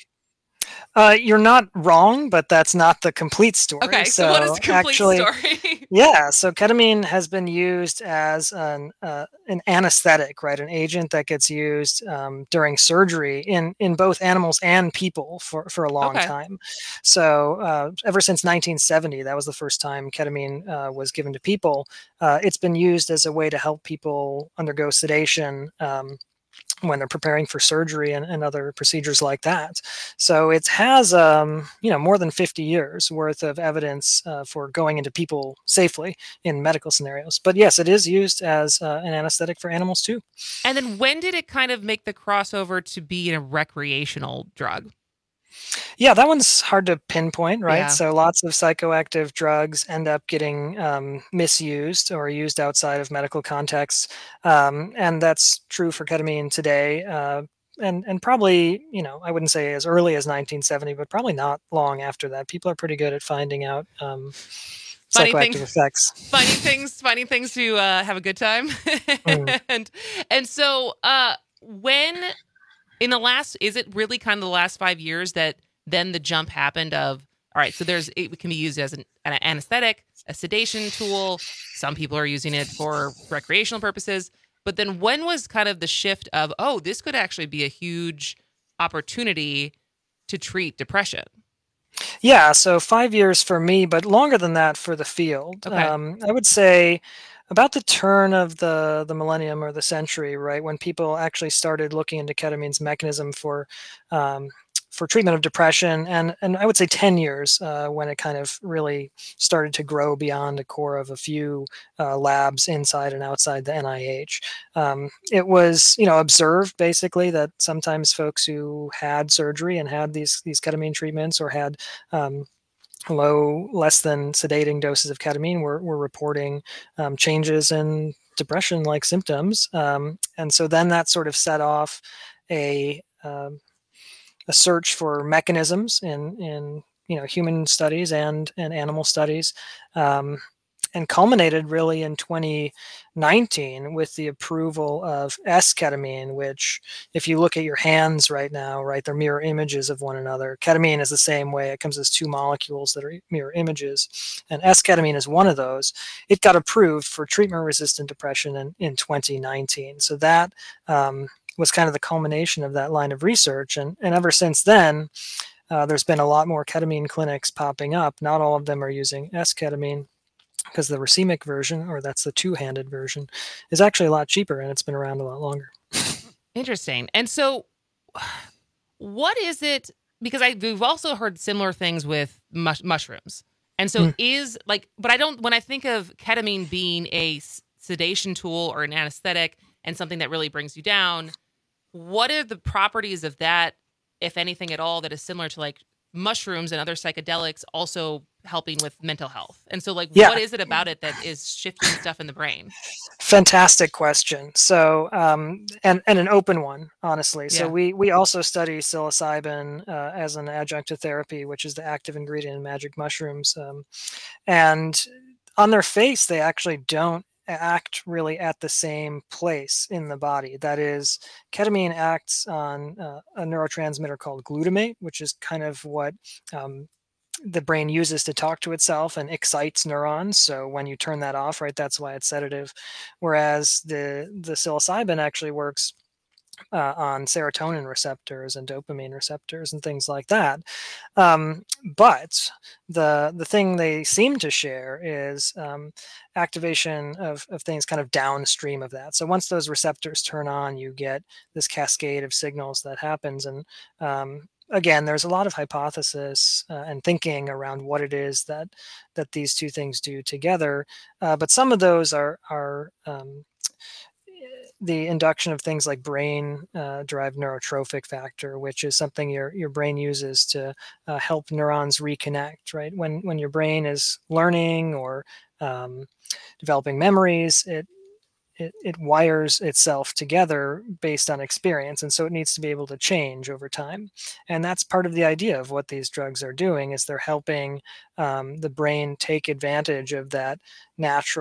Uh, you're not wrong, but that's not the complete story. Okay, so, so what is the complete actually, story? Yeah, so ketamine has been used as an uh, an anesthetic, right? An agent that gets used um, during surgery in, in both animals and people for, for a long Okay. time. So uh, ever since nineteen seventy, that was the first time ketamine uh, was given to people. Uh, it's been used as a way to help people undergo sedation um, when they're preparing for surgery and, and other procedures like that. So it has, um, you know, more than fifty years worth of evidence uh, for going into people safely in medical scenarios. But yes, it is used as uh, an anesthetic for animals too. And then when did it kind of make the crossover to be a recreational drug? Yeah, that one's hard to pinpoint, right? Yeah. So lots of psychoactive drugs end up getting um, misused or used outside of medical contexts. Um, and that's true for ketamine today. Uh, and, and probably, you know, I wouldn't say as early as nineteen seventy, but probably not long after that. People are pretty good at finding out um, Funny psychoactive things, effects. funny things, funny things to uh, have a good time. Mm. and and so uh, when in the last, is it really kind of the last five years that then the jump happened of, all right, so there's, it can be used as an, an anesthetic, a sedation tool. Some people are using it for recreational purposes. But then when was kind of the shift of, oh, this could actually be a huge opportunity to treat depression? Yeah, so five years for me, but longer than that for the field. Okay. Um, I would say about the turn of the the millennium or the century, right, when people actually started looking into ketamine's mechanism for um, for treatment of depression, and and I would say ten years uh, when it kind of really started to grow beyond a core of a few uh, labs inside and outside the N I H. Um, it was, you know, observed basically that sometimes folks who had surgery and had these these ketamine treatments or had um, low, less than sedating doses of ketamine were, were reporting um, changes in depression-like symptoms. Um, and so then that sort of set off a um, a search for mechanisms in, in you know, human studies and, and animal studies, um, and culminated really in twenty nineteen with the approval of S-ketamine, which if you look at your hands right now, right, they're mirror images of one another. Ketamine is the same way. It comes as two molecules that are mirror images, and S-ketamine is one of those. It got approved for treatment-resistant depression in, in twenty nineteen. So that um, was kind of the culmination of that line of research, and, and ever since then, uh, there's been a lot more ketamine clinics popping up. Not all of them are using S-ketamine, because the racemic version, or that's the two-handed version, is actually a lot cheaper and it's been around a lot longer. Interesting. And so what is it, because I, we've also heard similar things with mush, mushrooms. And so Mm. is like, but I don't, when I think of ketamine being a s- sedation tool or an anesthetic and something that really brings you down, what are the properties of that, if anything at all, that is similar to like mushrooms and other psychedelics also helping with mental health? And so like, Yeah. what is it about it that is shifting stuff in the brain? Fantastic question. So, um, and, and an open one, honestly. So Yeah. we, we also study psilocybin uh, as an adjunct to therapy, which is the active ingredient in magic mushrooms. Um, and on their face, they actually don't act really at the same place in the body. That is, ketamine acts on uh, a neurotransmitter called glutamate, which is kind of what um, the brain uses to talk to itself and excites neurons. So when you turn that off, right, that's why it's sedative. Whereas the the psilocybin actually works uh, on serotonin receptors and dopamine receptors and things like that. Um, but the the thing they seem to share is um, activation of, of things kind of downstream of that. So once those receptors turn on, you get this cascade of signals that happens. And um, again, there's a lot of hypothesis uh, and thinking around what it is that that these two things do together. Uh, but some of those are are um, the induction of things like brain uh, derived neurotrophic factor, which is something your your brain uses to uh, help neurons reconnect. Right, when when your brain is learning or um, developing memories, it It, it wires itself together based on experience, and so it needs to be able to change over time. And that's part of the idea of what these drugs are doing, is they're helping um, the brain take advantage of that natural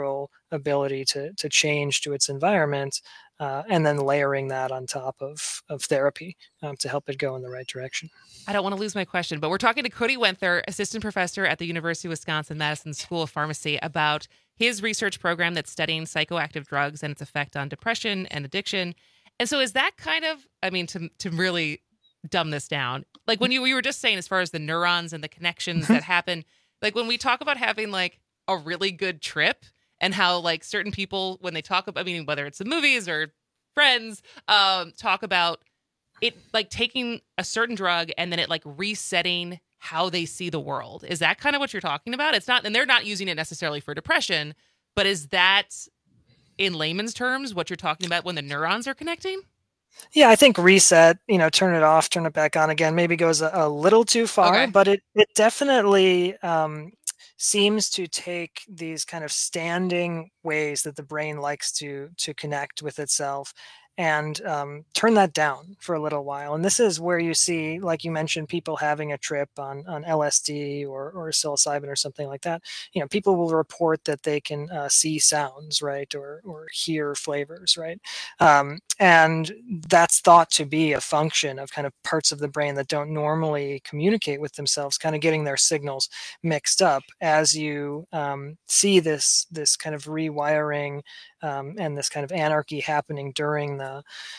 ability to to change to its environment, uh, and then layering that on top of of therapy um, to help it go in the right direction. I don't want to lose my question, but we're talking to Cody Wenther, assistant professor at the University of Wisconsin-Madison School of Pharmacy, about his research program that's studying psychoactive drugs and its effect on depression and addiction. And so is that kind of, I mean, to to really dumb this down, like when you, you were just saying, as far as the neurons and the connections that happen, like when we talk about having like a really good trip and how like certain people, when they talk about, I mean, whether it's the movies or friends, um, talk about it, like taking a certain drug and then it like resetting how they see the world. Is that kind of what you're talking about? It's not, and they're not using it necessarily for depression, but is that in layman's terms what you're talking about when the neurons are connecting? Yeah, I think reset, you know, turn it off, turn it back on again, maybe goes a, a little too far, Okay. but it, it definitely um, seems to take these kind of standing ways that the brain likes to to connect with itself and um, turn that down for a little while. And this is where you see, like you mentioned, people having a trip on, on L S D or, or psilocybin or something like that. You know, people will report that they can uh, see sounds, right, or or hear flavors, right, um, and that's thought to be a function of kind of parts of the brain that don't normally communicate with themselves, kind of getting their signals mixed up as you um, see this this kind of rewiring um, and this kind of anarchy happening during the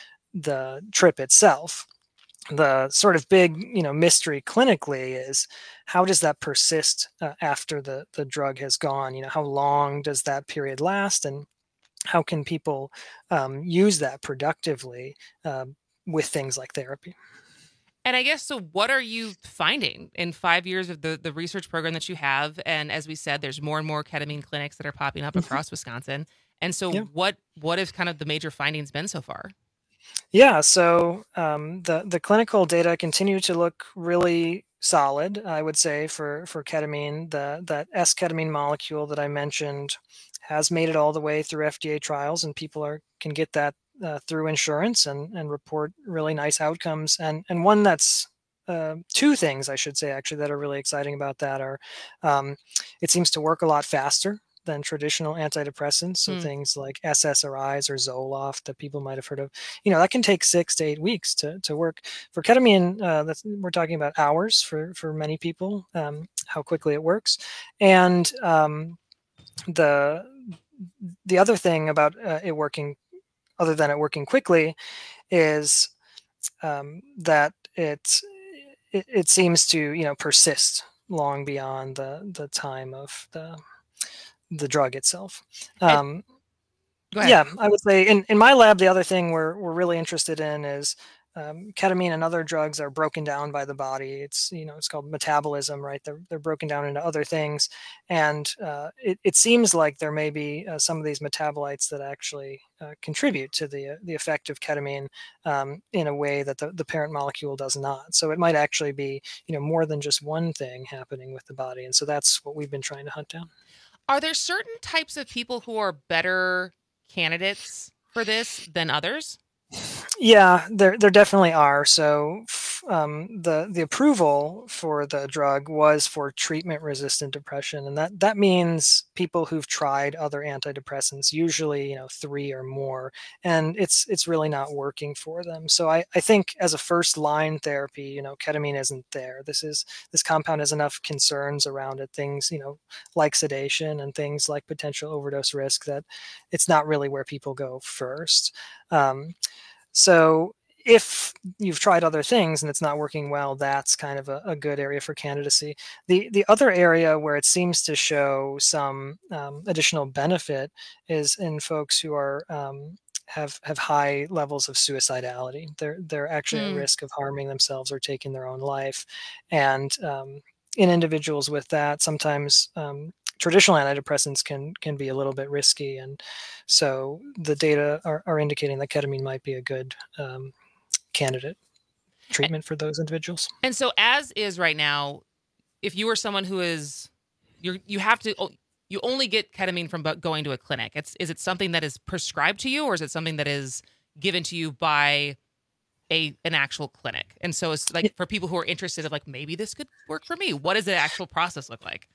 the trip itself. The sort of big, you know, mystery clinically is how does that persist uh, after the the drug has gone? You know, how long does that period last, and how can people um, use that productively uh, with things like therapy? And I guess, so what are you finding in five years of the, the research program that you have? And as we said, there's more and more ketamine clinics that are popping up across Wisconsin. And so Yeah. what what have kind of the major findings been so far? Yeah, so um, the the clinical data continue to look really solid, I would say, for for ketamine. The that S-ketamine molecule that I mentioned has made it all the way through F D A trials, and people are can get that uh, through insurance and and report really nice outcomes. And and one that's uh, two things I should say actually that are really exciting about that are um, it seems to work a lot faster than traditional antidepressants. So Mm. things like S S R Is or Zoloft that people might have heard of, you know, that can take six to eight weeks to, to work. For ketamine, uh, that's, we're talking about hours for, for many people, um, how quickly it works. And um, the, the other thing about uh, it working, other than it working quickly, is um, that it, it, it seems to, you know, persist long beyond the, the time of the, the drug itself. Um, Go ahead. yeah, I would say in, in my lab, the other thing we're, we're really interested in is um, ketamine and other drugs are broken down by the body. It's, you know, it's called metabolism, right? They're, they're broken down into other things. And uh, it, it seems like there may be uh, some of these metabolites that actually uh, contribute to the, uh, the effect of ketamine um, in a way that the, the parent molecule does not. So it might actually be, you know, more than just one thing happening with the body. And so that's what we've been trying to hunt down. Are there certain types of people who are better candidates for this than others? Yeah, there there definitely are. So f- um, the the approval for the drug was for treatment-resistant depression, and that that means people who've tried other antidepressants, usually you know three or more, and it's it's really not working for them. So I, I think as a first-line therapy, you know, ketamine isn't there. This is this compound has enough concerns around it, things you know like sedation and things like potential overdose risk, that it's not really where people go first. Um, So if you've tried other things and it's not working well, that's kind of a, a good area for candidacy. The the other area where it seems to show some um, additional benefit is in folks who are um, have have high levels of suicidality. They're they're actually at Mm. risk of harming themselves or taking their own life, and um, in individuals with that, sometimes um, traditional antidepressants can can be a little bit risky, and so the data are, are indicating that ketamine might be a good um, candidate treatment for those individuals. And so as is right now, if you are someone who is, you're, you have to, you only get ketamine from bu- going to a clinic. It's, is it something that is prescribed to you, or is it something that is given to you by a an actual clinic? And so it's like for people who are interested of like, maybe this could work for me. What does the actual process look like?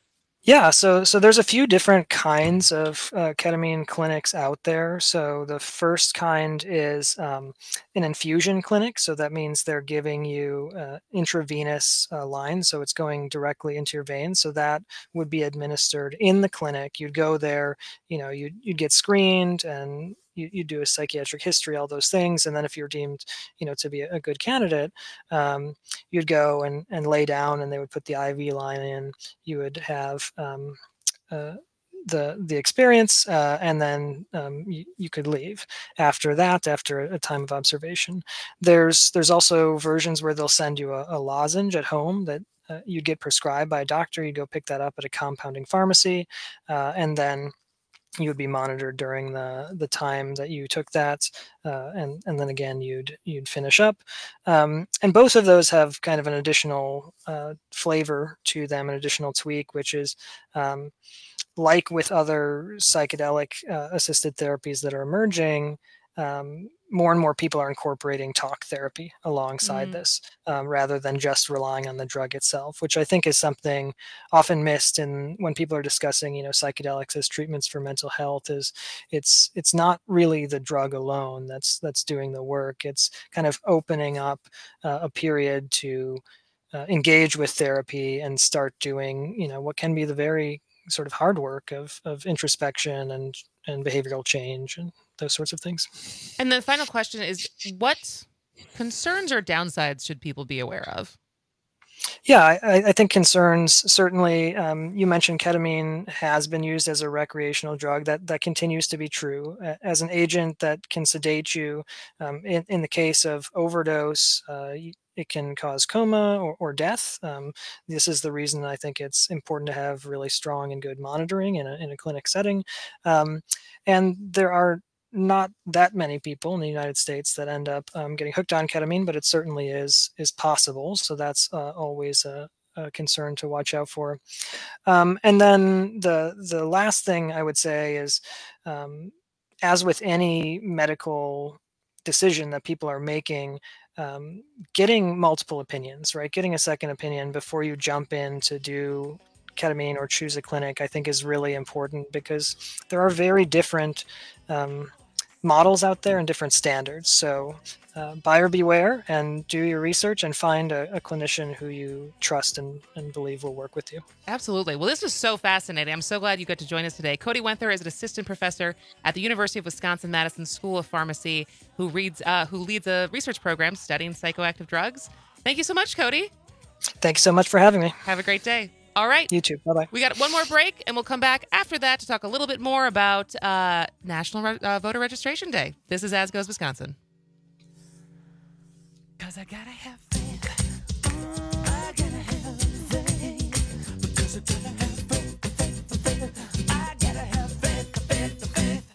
Yeah, so so there's a few different kinds of uh, ketamine clinics out there. So the first kind is um, an infusion clinic. So that means they're giving you uh, intravenous uh, lines. So it's going directly into your veins. So that would be administered in the clinic. You'd go there, you know, you'd, you'd get screened and you, you do a psychiatric history, all those things. And then if you're deemed, you know, to be a good candidate, um, you'd go and, and lay down and they would put the I V line in. You would have um, uh, the the experience, uh, and then um, you, you could leave after that, after a time of observation. There's there's also versions where they'll send you a, a lozenge at home that uh, you'd get prescribed by a doctor. You go pick that up at a compounding pharmacy, uh, and then you would be monitored during the the time that you took that, uh, and and then again you'd you'd finish up, um, and both of those have kind of an additional uh, flavor to them, an additional tweak, which is um, like with other psychedelic uh, assisted therapies that are emerging. Um, more and more people are incorporating talk therapy alongside mm. this, um, rather than just relying on the drug itself, which I think is something often missed in when people are discussing, you know, psychedelics as treatments for mental health. Is it's it's not really the drug alone that's that's doing the work. It's kind of opening up uh, a period to uh, engage with therapy and start doing, you know, what can be the very sort of hard work of of introspection and and behavioral change and those sorts of things. And the final question is, what concerns or downsides should people be aware of? Yeah, I, I think concerns, certainly, um, you mentioned ketamine has been used as a recreational drug. That that continues to be true. As an agent that can sedate you, um, in, in the case of overdose, uh, it can cause coma or, or death. Um, this is the reason I think it's important to have really strong and good monitoring in a, in a clinic setting. Um, and there are not that many people in the United States that end up um, getting hooked on ketamine, but it certainly is is possible. So that's uh, always a, a concern to watch out for. Um, and then the the last thing I would say is, um, as with any medical decision that people are making, um, getting multiple opinions, right? Getting a second opinion before you jump in to do ketamine or choose a clinic, I think is really important, because there are very different um, models out there and different standards. So uh, buyer beware, and do your research and find a, a clinician who you trust and, and believe will work with you. Absolutely. Well, this was so fascinating. I'm so glad you got to join us today. Cody Wenther is an assistant professor at the University of Wisconsin-Madison School of Pharmacy who reads uh, who leads a research program studying psychoactive drugs. Thank you so much, Cody. Thank you so much for having me. Have a great day. All right. You too. Bye-bye. We got one more break, and we'll come back after that to talk a little bit more about uh, National Re- uh, Voter Registration Day. This is As Goes Wisconsin. Cause I gotta have faith. I gotta have faith. Because I gotta have faith, faith. I gotta have faith, faith, faith.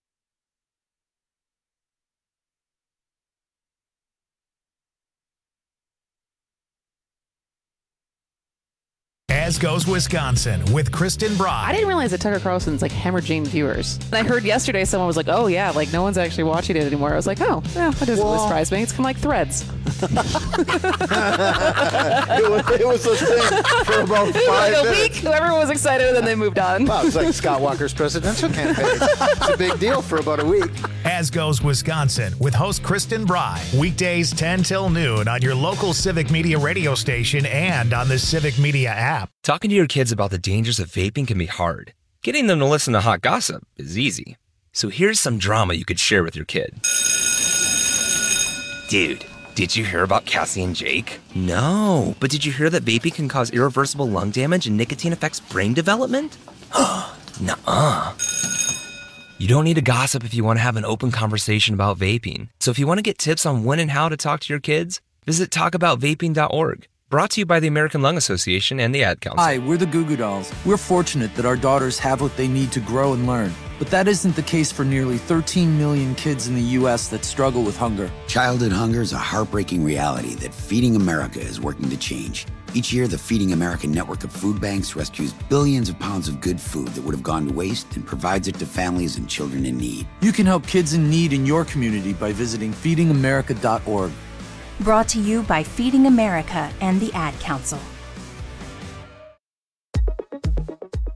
As Goes Wisconsin with Kristen Bry. I didn't realize that Tucker Carlson's like hemorrhaging viewers. I heard yesterday someone was like, oh yeah, like no one's actually watching it anymore. I was like, oh, yeah, that doesn't well, surprise me. It's kind of like Threads. it, was, it was a thing for about five like a minutes. week, everyone was excited, and then they moved on. Wow, it's like Scott Walker's presidential campaign. It's a big deal for about a week. As Goes Wisconsin with host Kristen Bry. Weekdays ten till noon on your local Civic Media radio station and on the Civic Media app. Talking to your kids about the dangers of vaping can be hard. Getting them to listen to hot gossip is easy. So here's some drama you could share with your kid. Dude, did you hear about Cassie and Jake? No, but did you hear that vaping can cause irreversible lung damage and nicotine affects brain development? Nuh-uh. You don't need to gossip if you want to have an open conversation about vaping. So if you want to get tips on when and how to talk to your kids, visit talk about vaping dot org. Brought to you by the American Lung Association and the Ad Council. Hi, we're the Goo Goo Dolls. We're fortunate that our daughters have what they need to grow and learn. But that isn't the case for nearly thirteen million kids in the U S that struggle with hunger. Childhood hunger is a heartbreaking reality that Feeding America is working to change. Each year, the Feeding America network of food banks rescues billions of pounds of good food that would have gone to waste and provides it to families and children in need. You can help kids in need in your community by visiting feeding america dot org. Brought to you by Feeding America and the Ad Council.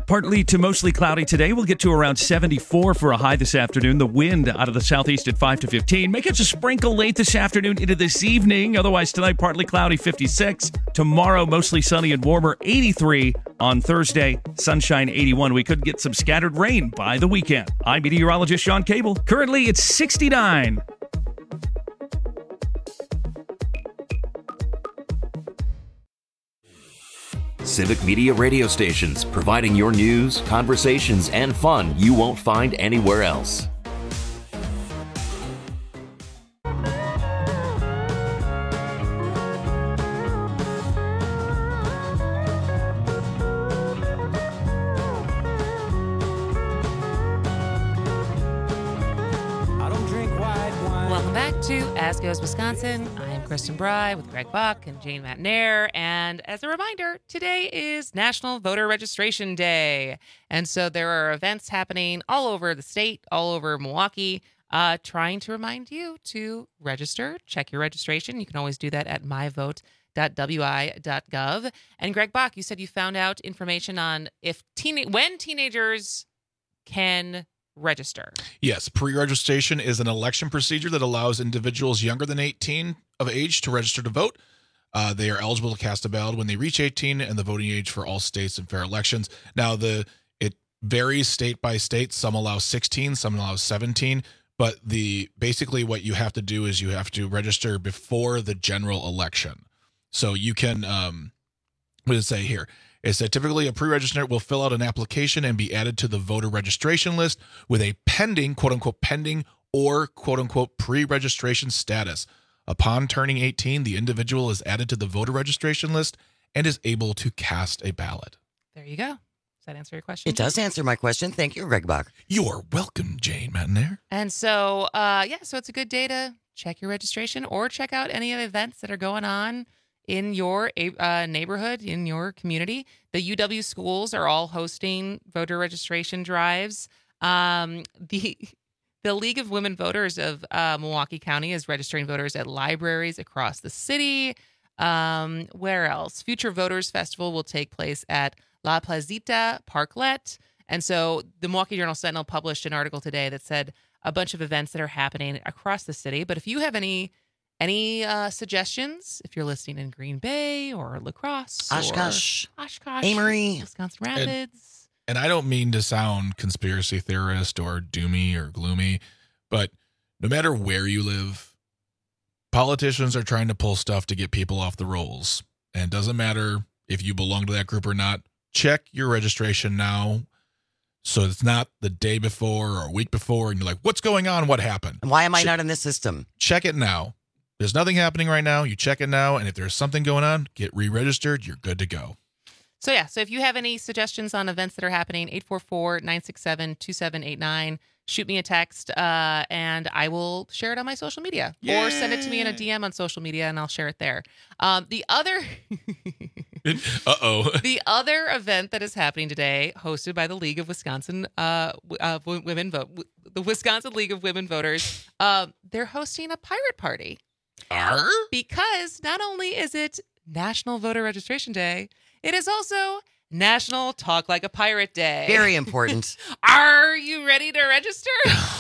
partly to mostly cloudy today. We'll get to around seventy-four for a high this afternoon. The wind out of the southeast at five to fifteen. May catch a sprinkle late this afternoon into this evening. Otherwise, tonight, partly cloudy, fifty-six. Tomorrow, mostly sunny and warmer, eighty-three. On Thursday, sunshine, eighty-one. We could get some scattered rain by the weekend. I'm meteorologist Sean Cable. Currently, it's sixty-nine. Civic Media radio stations, providing your news, conversations, and fun you won't find anywhere else. Welcome back to As Goes Wisconsin. I am Kristen Bry with Greg Buck and Jane Matnair. And as a reminder, today is National Voter Registration Day. And so there are events happening all over the state, all over Milwaukee, uh, trying to remind you to register, check your registration. You can always do that at my vote dot w i dot gov. And Greg Buck, you said you found out information on if teen- when teenagers can register. Yes, pre-registration is an election procedure that allows individuals younger than eighteen of age to register to vote. Uh, they are eligible to cast a ballot when they reach eighteen and the voting age for all states and fair elections. Now, the it varies state by state. Some allow sixteen, some allow seventeen. But the basically what you have to do is you have to register before the general election. So you can, um, what does it say here? It said typically a pre-registrant will fill out an application and be added to the voter registration list with a pending, quote unquote, pending or quote unquote pre-registration status. Upon turning eighteen, the individual is added to the voter registration list and is able to cast a ballot. There you go. Does that answer your question? It does answer my question. Thank you, Greg Bach. You're welcome, Jane Matnair. And so, uh, yeah, so it's a good day to check your registration or check out any of the events that are going on in your uh, neighborhood, in your community. The U W schools are all hosting voter registration drives. Um, the the League of Women Voters of uh, Milwaukee County is registering voters at libraries across the city. Um, where else? Future Voters Festival will take place at La Placita Parklet. And so the Milwaukee Journal Sentinel published an article today that said a bunch of events that are happening across the city. But if you have any Any uh, suggestions, if you're listening in Green Bay or La Crosse Oshkosh, or Oshkosh, Amory, Wisconsin Rapids. And, and I don't mean to sound conspiracy theorist or doomy or gloomy, but no matter where you live, politicians are trying to pull stuff to get people off the rolls. And it doesn't matter if you belong to that group or not. Check your registration now, so it's not the day before or a week before, and you're like, what's going on? What happened? Why am I Che- not in this system? Check it now. There's nothing happening right now. You check it now, and if there's something going on, get re-registered. You're good to go. So, yeah, so if you have any suggestions on events that are happening, eight four four, nine six seven, two seven eight nine, shoot me a text, uh, and I will share it on my social media. Yay. Or send it to me in a D M on social media, and I'll share it there. Um, the other... Uh-oh. The other event that is happening today, hosted by the League of Wisconsin uh, uh, Women Vote, the Wisconsin League of Women Voters, uh, they're hosting a pirate party. Are? Because not only is it National Voter Registration Day, it is also National Talk Like a Pirate Day. Very important. Are you ready to register?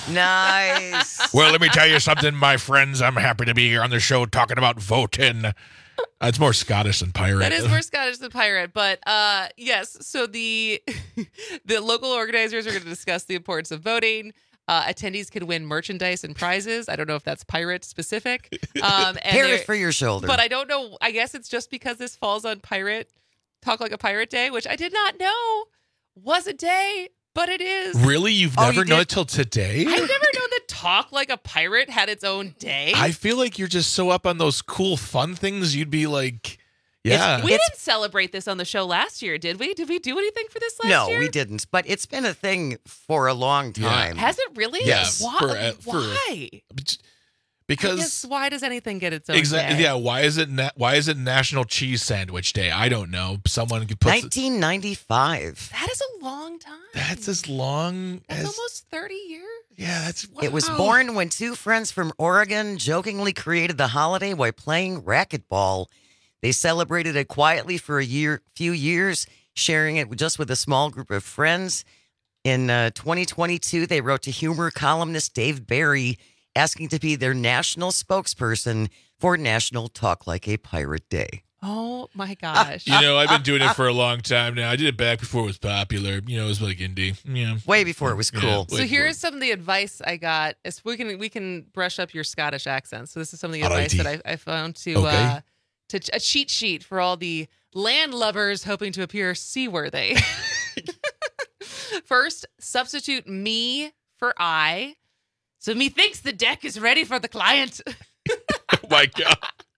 Nice. Well, let me tell you something, my friends. I'm happy to be here on the show talking about voting. It's more Scottish than pirate. That is more Scottish than pirate, but uh, yes. So the the local organizers are going to discuss the importance of voting. Uh, attendees can win merchandise and prizes. I don't know if that's pirate specific. Um, and Carry it for your shoulder. But I don't know. I guess it's just because this falls on Pirate Talk Like a Pirate Day, which I did not know was a day, but it is. Really? You've Oh, never you known did? it till today? I've never known that Talk Like a Pirate had its own day. I feel like you're just so up on those cool, fun things. You'd be like, yeah. we didn't celebrate this on the show last year, did we? Did we do anything for this last no, year? we didn't. But it's been a thing for a long time. Has it really? Yes. Why? For, uh, for- why? Because I guess why does anything get its own exactly. day? Yeah. Why is it? Na- why is it National Cheese Sandwich Day? I don't know. Someone could put. nineteen ninety-five. That is a long time. That's as long That's as. almost thirty years. Yeah, that's. It was Wow. born when two friends from Oregon jokingly created the holiday while playing racquetball. They celebrated it quietly for a year, few years, sharing it just with a small group of friends. In uh, twenty twenty-two, they wrote to humor columnist Dave Barry asking to be their national spokesperson for National Talk Like a Pirate Day. Oh my gosh. You know, I've been doing it for a long time now. I did it back before it was popular. You know, it was like indie. Yeah. Way before it was cool. Yeah, So here's some of the advice I got. Is we can we can brush up your Scottish accent. So this is some of the advice Alrighty. that I, I found to Okay. uh, to a cheat sheet for all the landlubbers hoping to appear seaworthy. First, substitute me for I. So methinks the deck is ready for the client. Oh my God.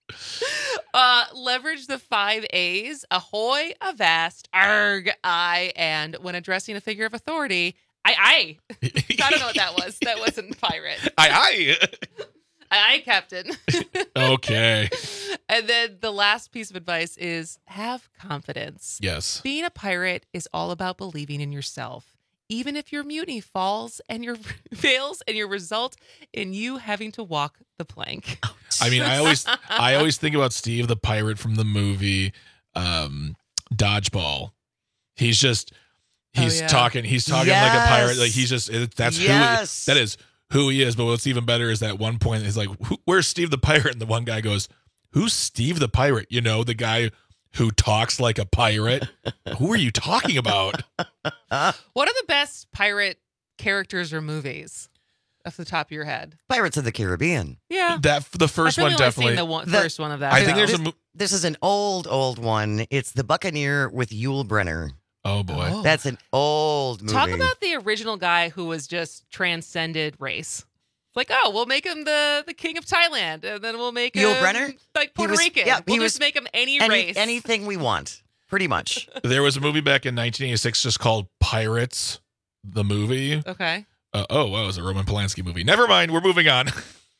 Uh, leverage the five A's: ahoy, avast, arg, I, and when addressing a figure of authority, I, I. I don't know what that was. That wasn't pirate. Aye, aye. I, I, Captain. Okay. And then the last piece of advice is have confidence. Yes. Being a pirate is all about believing in yourself. Even if your mutiny falls and your fails and your result in you having to walk the plank. I mean, I always I always think about Steve the pirate from the movie um, Dodgeball. He's just he's Oh, yeah. talking he's talking like a pirate. Yes. Like he's just it, that's Yes. who he, that is who he is. But what's even better is that one point is like, who, where's Steve the pirate? And the one guy goes, who's Steve the pirate? You know, the guy who talks like a pirate. Who are you talking about? What are the best pirate characters or movies off the top of your head? Pirates of the Caribbean. Yeah. That the first I've one only definitely. seen the one, The- first one of that. I think so. there's a this, mo- this is an old, old one. It's The Buccaneer with Yul Brynner. Oh boy. Oh. That's an old movie. Talk about the original guy who was just transcended race. Like, oh, we'll make him the, the king of Thailand, and then we'll make Yul him Brynner? like He Puerto was- Rican. yeah, we'll he just was make him any, Any- race. anything we want, pretty much. There was a movie back in nineteen eighty-six just called Pirates, the movie. Okay. Uh, oh, wow, it was a Roman Polanski movie. Never mind, we're moving on.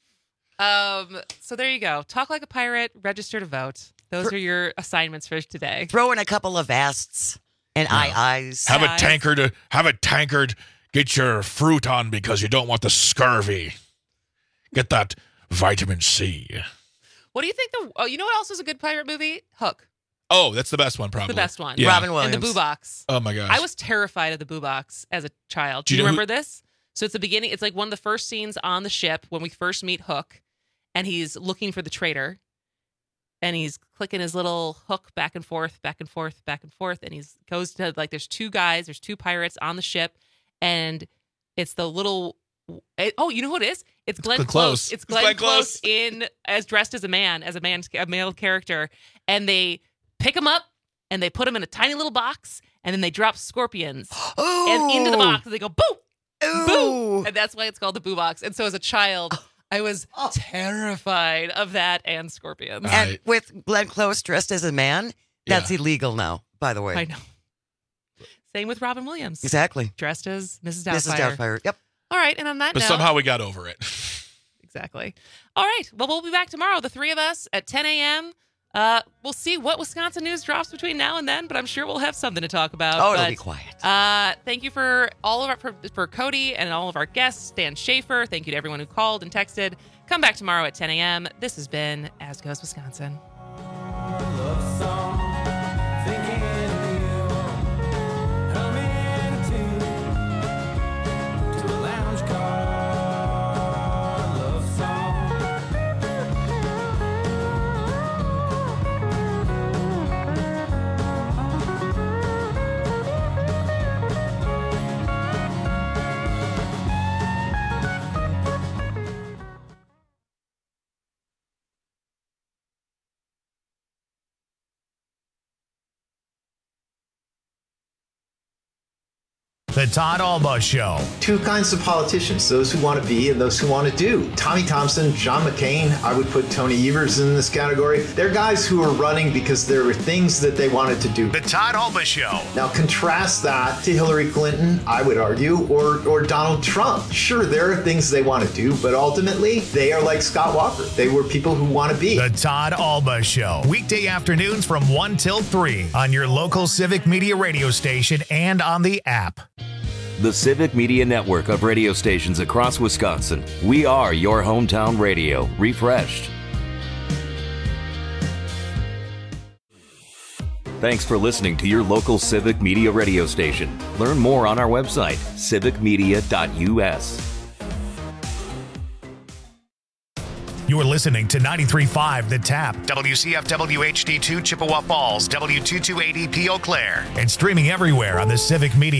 Um. So there you go. Talk like a pirate. Register to vote. Those are your assignments for today. Throw in a couple of asts and eye eyes. Have a Guys. tankard. Have a tankard. Get your fruit on because you don't want the scurvy. Get that vitamin C. What do you think? The oh, you know what else is a good pirate movie? Hook. Oh, that's the best one, probably. The best one. Yeah. Robin And Williams. the Boo Box. Oh my gosh. I was terrified of the Boo Box as a child. Do Do you you, know who- remember this? So it's the beginning. It's like one of the first scenes on the ship when we first meet Hook, and he's looking for the traitor, and he's clicking his little hook back and forth, back and forth, back and forth, and he's goes to like there's two guys, there's two pirates on the ship, and it's the little. It, oh, you know what it is? It's Glenn, Glenn Close. Close. It's It's Glenn, Glenn Close. Close. in as dressed as a man, as a man, a male character, and they pick him up and they put him in a tiny little box, and then they drop scorpions and into the box, and they go boo, boo, and that's why it's called the Boo Box. And so as a child, I was terrified of that and scorpions. And with Glenn Close dressed as a man, that's illegal now, by the way. I know. Same with Robin Williams. Exactly. Dressed as Missus Doubtfire. Missus Doubtfire. Yep. All right, and on that but note, somehow we got over it. exactly. All right, well, we'll be back tomorrow, the three of us at ten a.m. Uh, we'll see what Wisconsin news drops between now and then, but I'm sure we'll have something to talk about. Oh, it'll But, be quiet. Uh, thank you for all of our for, for Cody and all of our guests, Dan Schaefer. Thank you to everyone who called and texted. Come back tomorrow at ten a.m. This has been As Goes Wisconsin. The Todd Alba Show. Two kinds of politicians, those who want to be and those who want to do. Tommy Thompson, John McCain, I would put Tony Evers in this category. They're guys who are running because there were things that they wanted to do. The Todd Alba Show. Now contrast that to Hillary Clinton, I would argue, or, or Donald Trump. Sure, there are things they want to do, but ultimately they are like Scott Walker. They were people who want to be. The Todd Alba Show. Weekday afternoons from one till three on your local Civic Media radio station and on the app. The Civic Media Network of radio stations across Wisconsin. We are your hometown radio, refreshed. Thanks for listening to your local Civic Media radio station. Learn more on our website, civic media dot u s. You're listening to ninety-three point five The Tap, W C F W H D two Chippewa Falls, W two twenty-eight P Eau Claire, and streaming everywhere on the Civic Media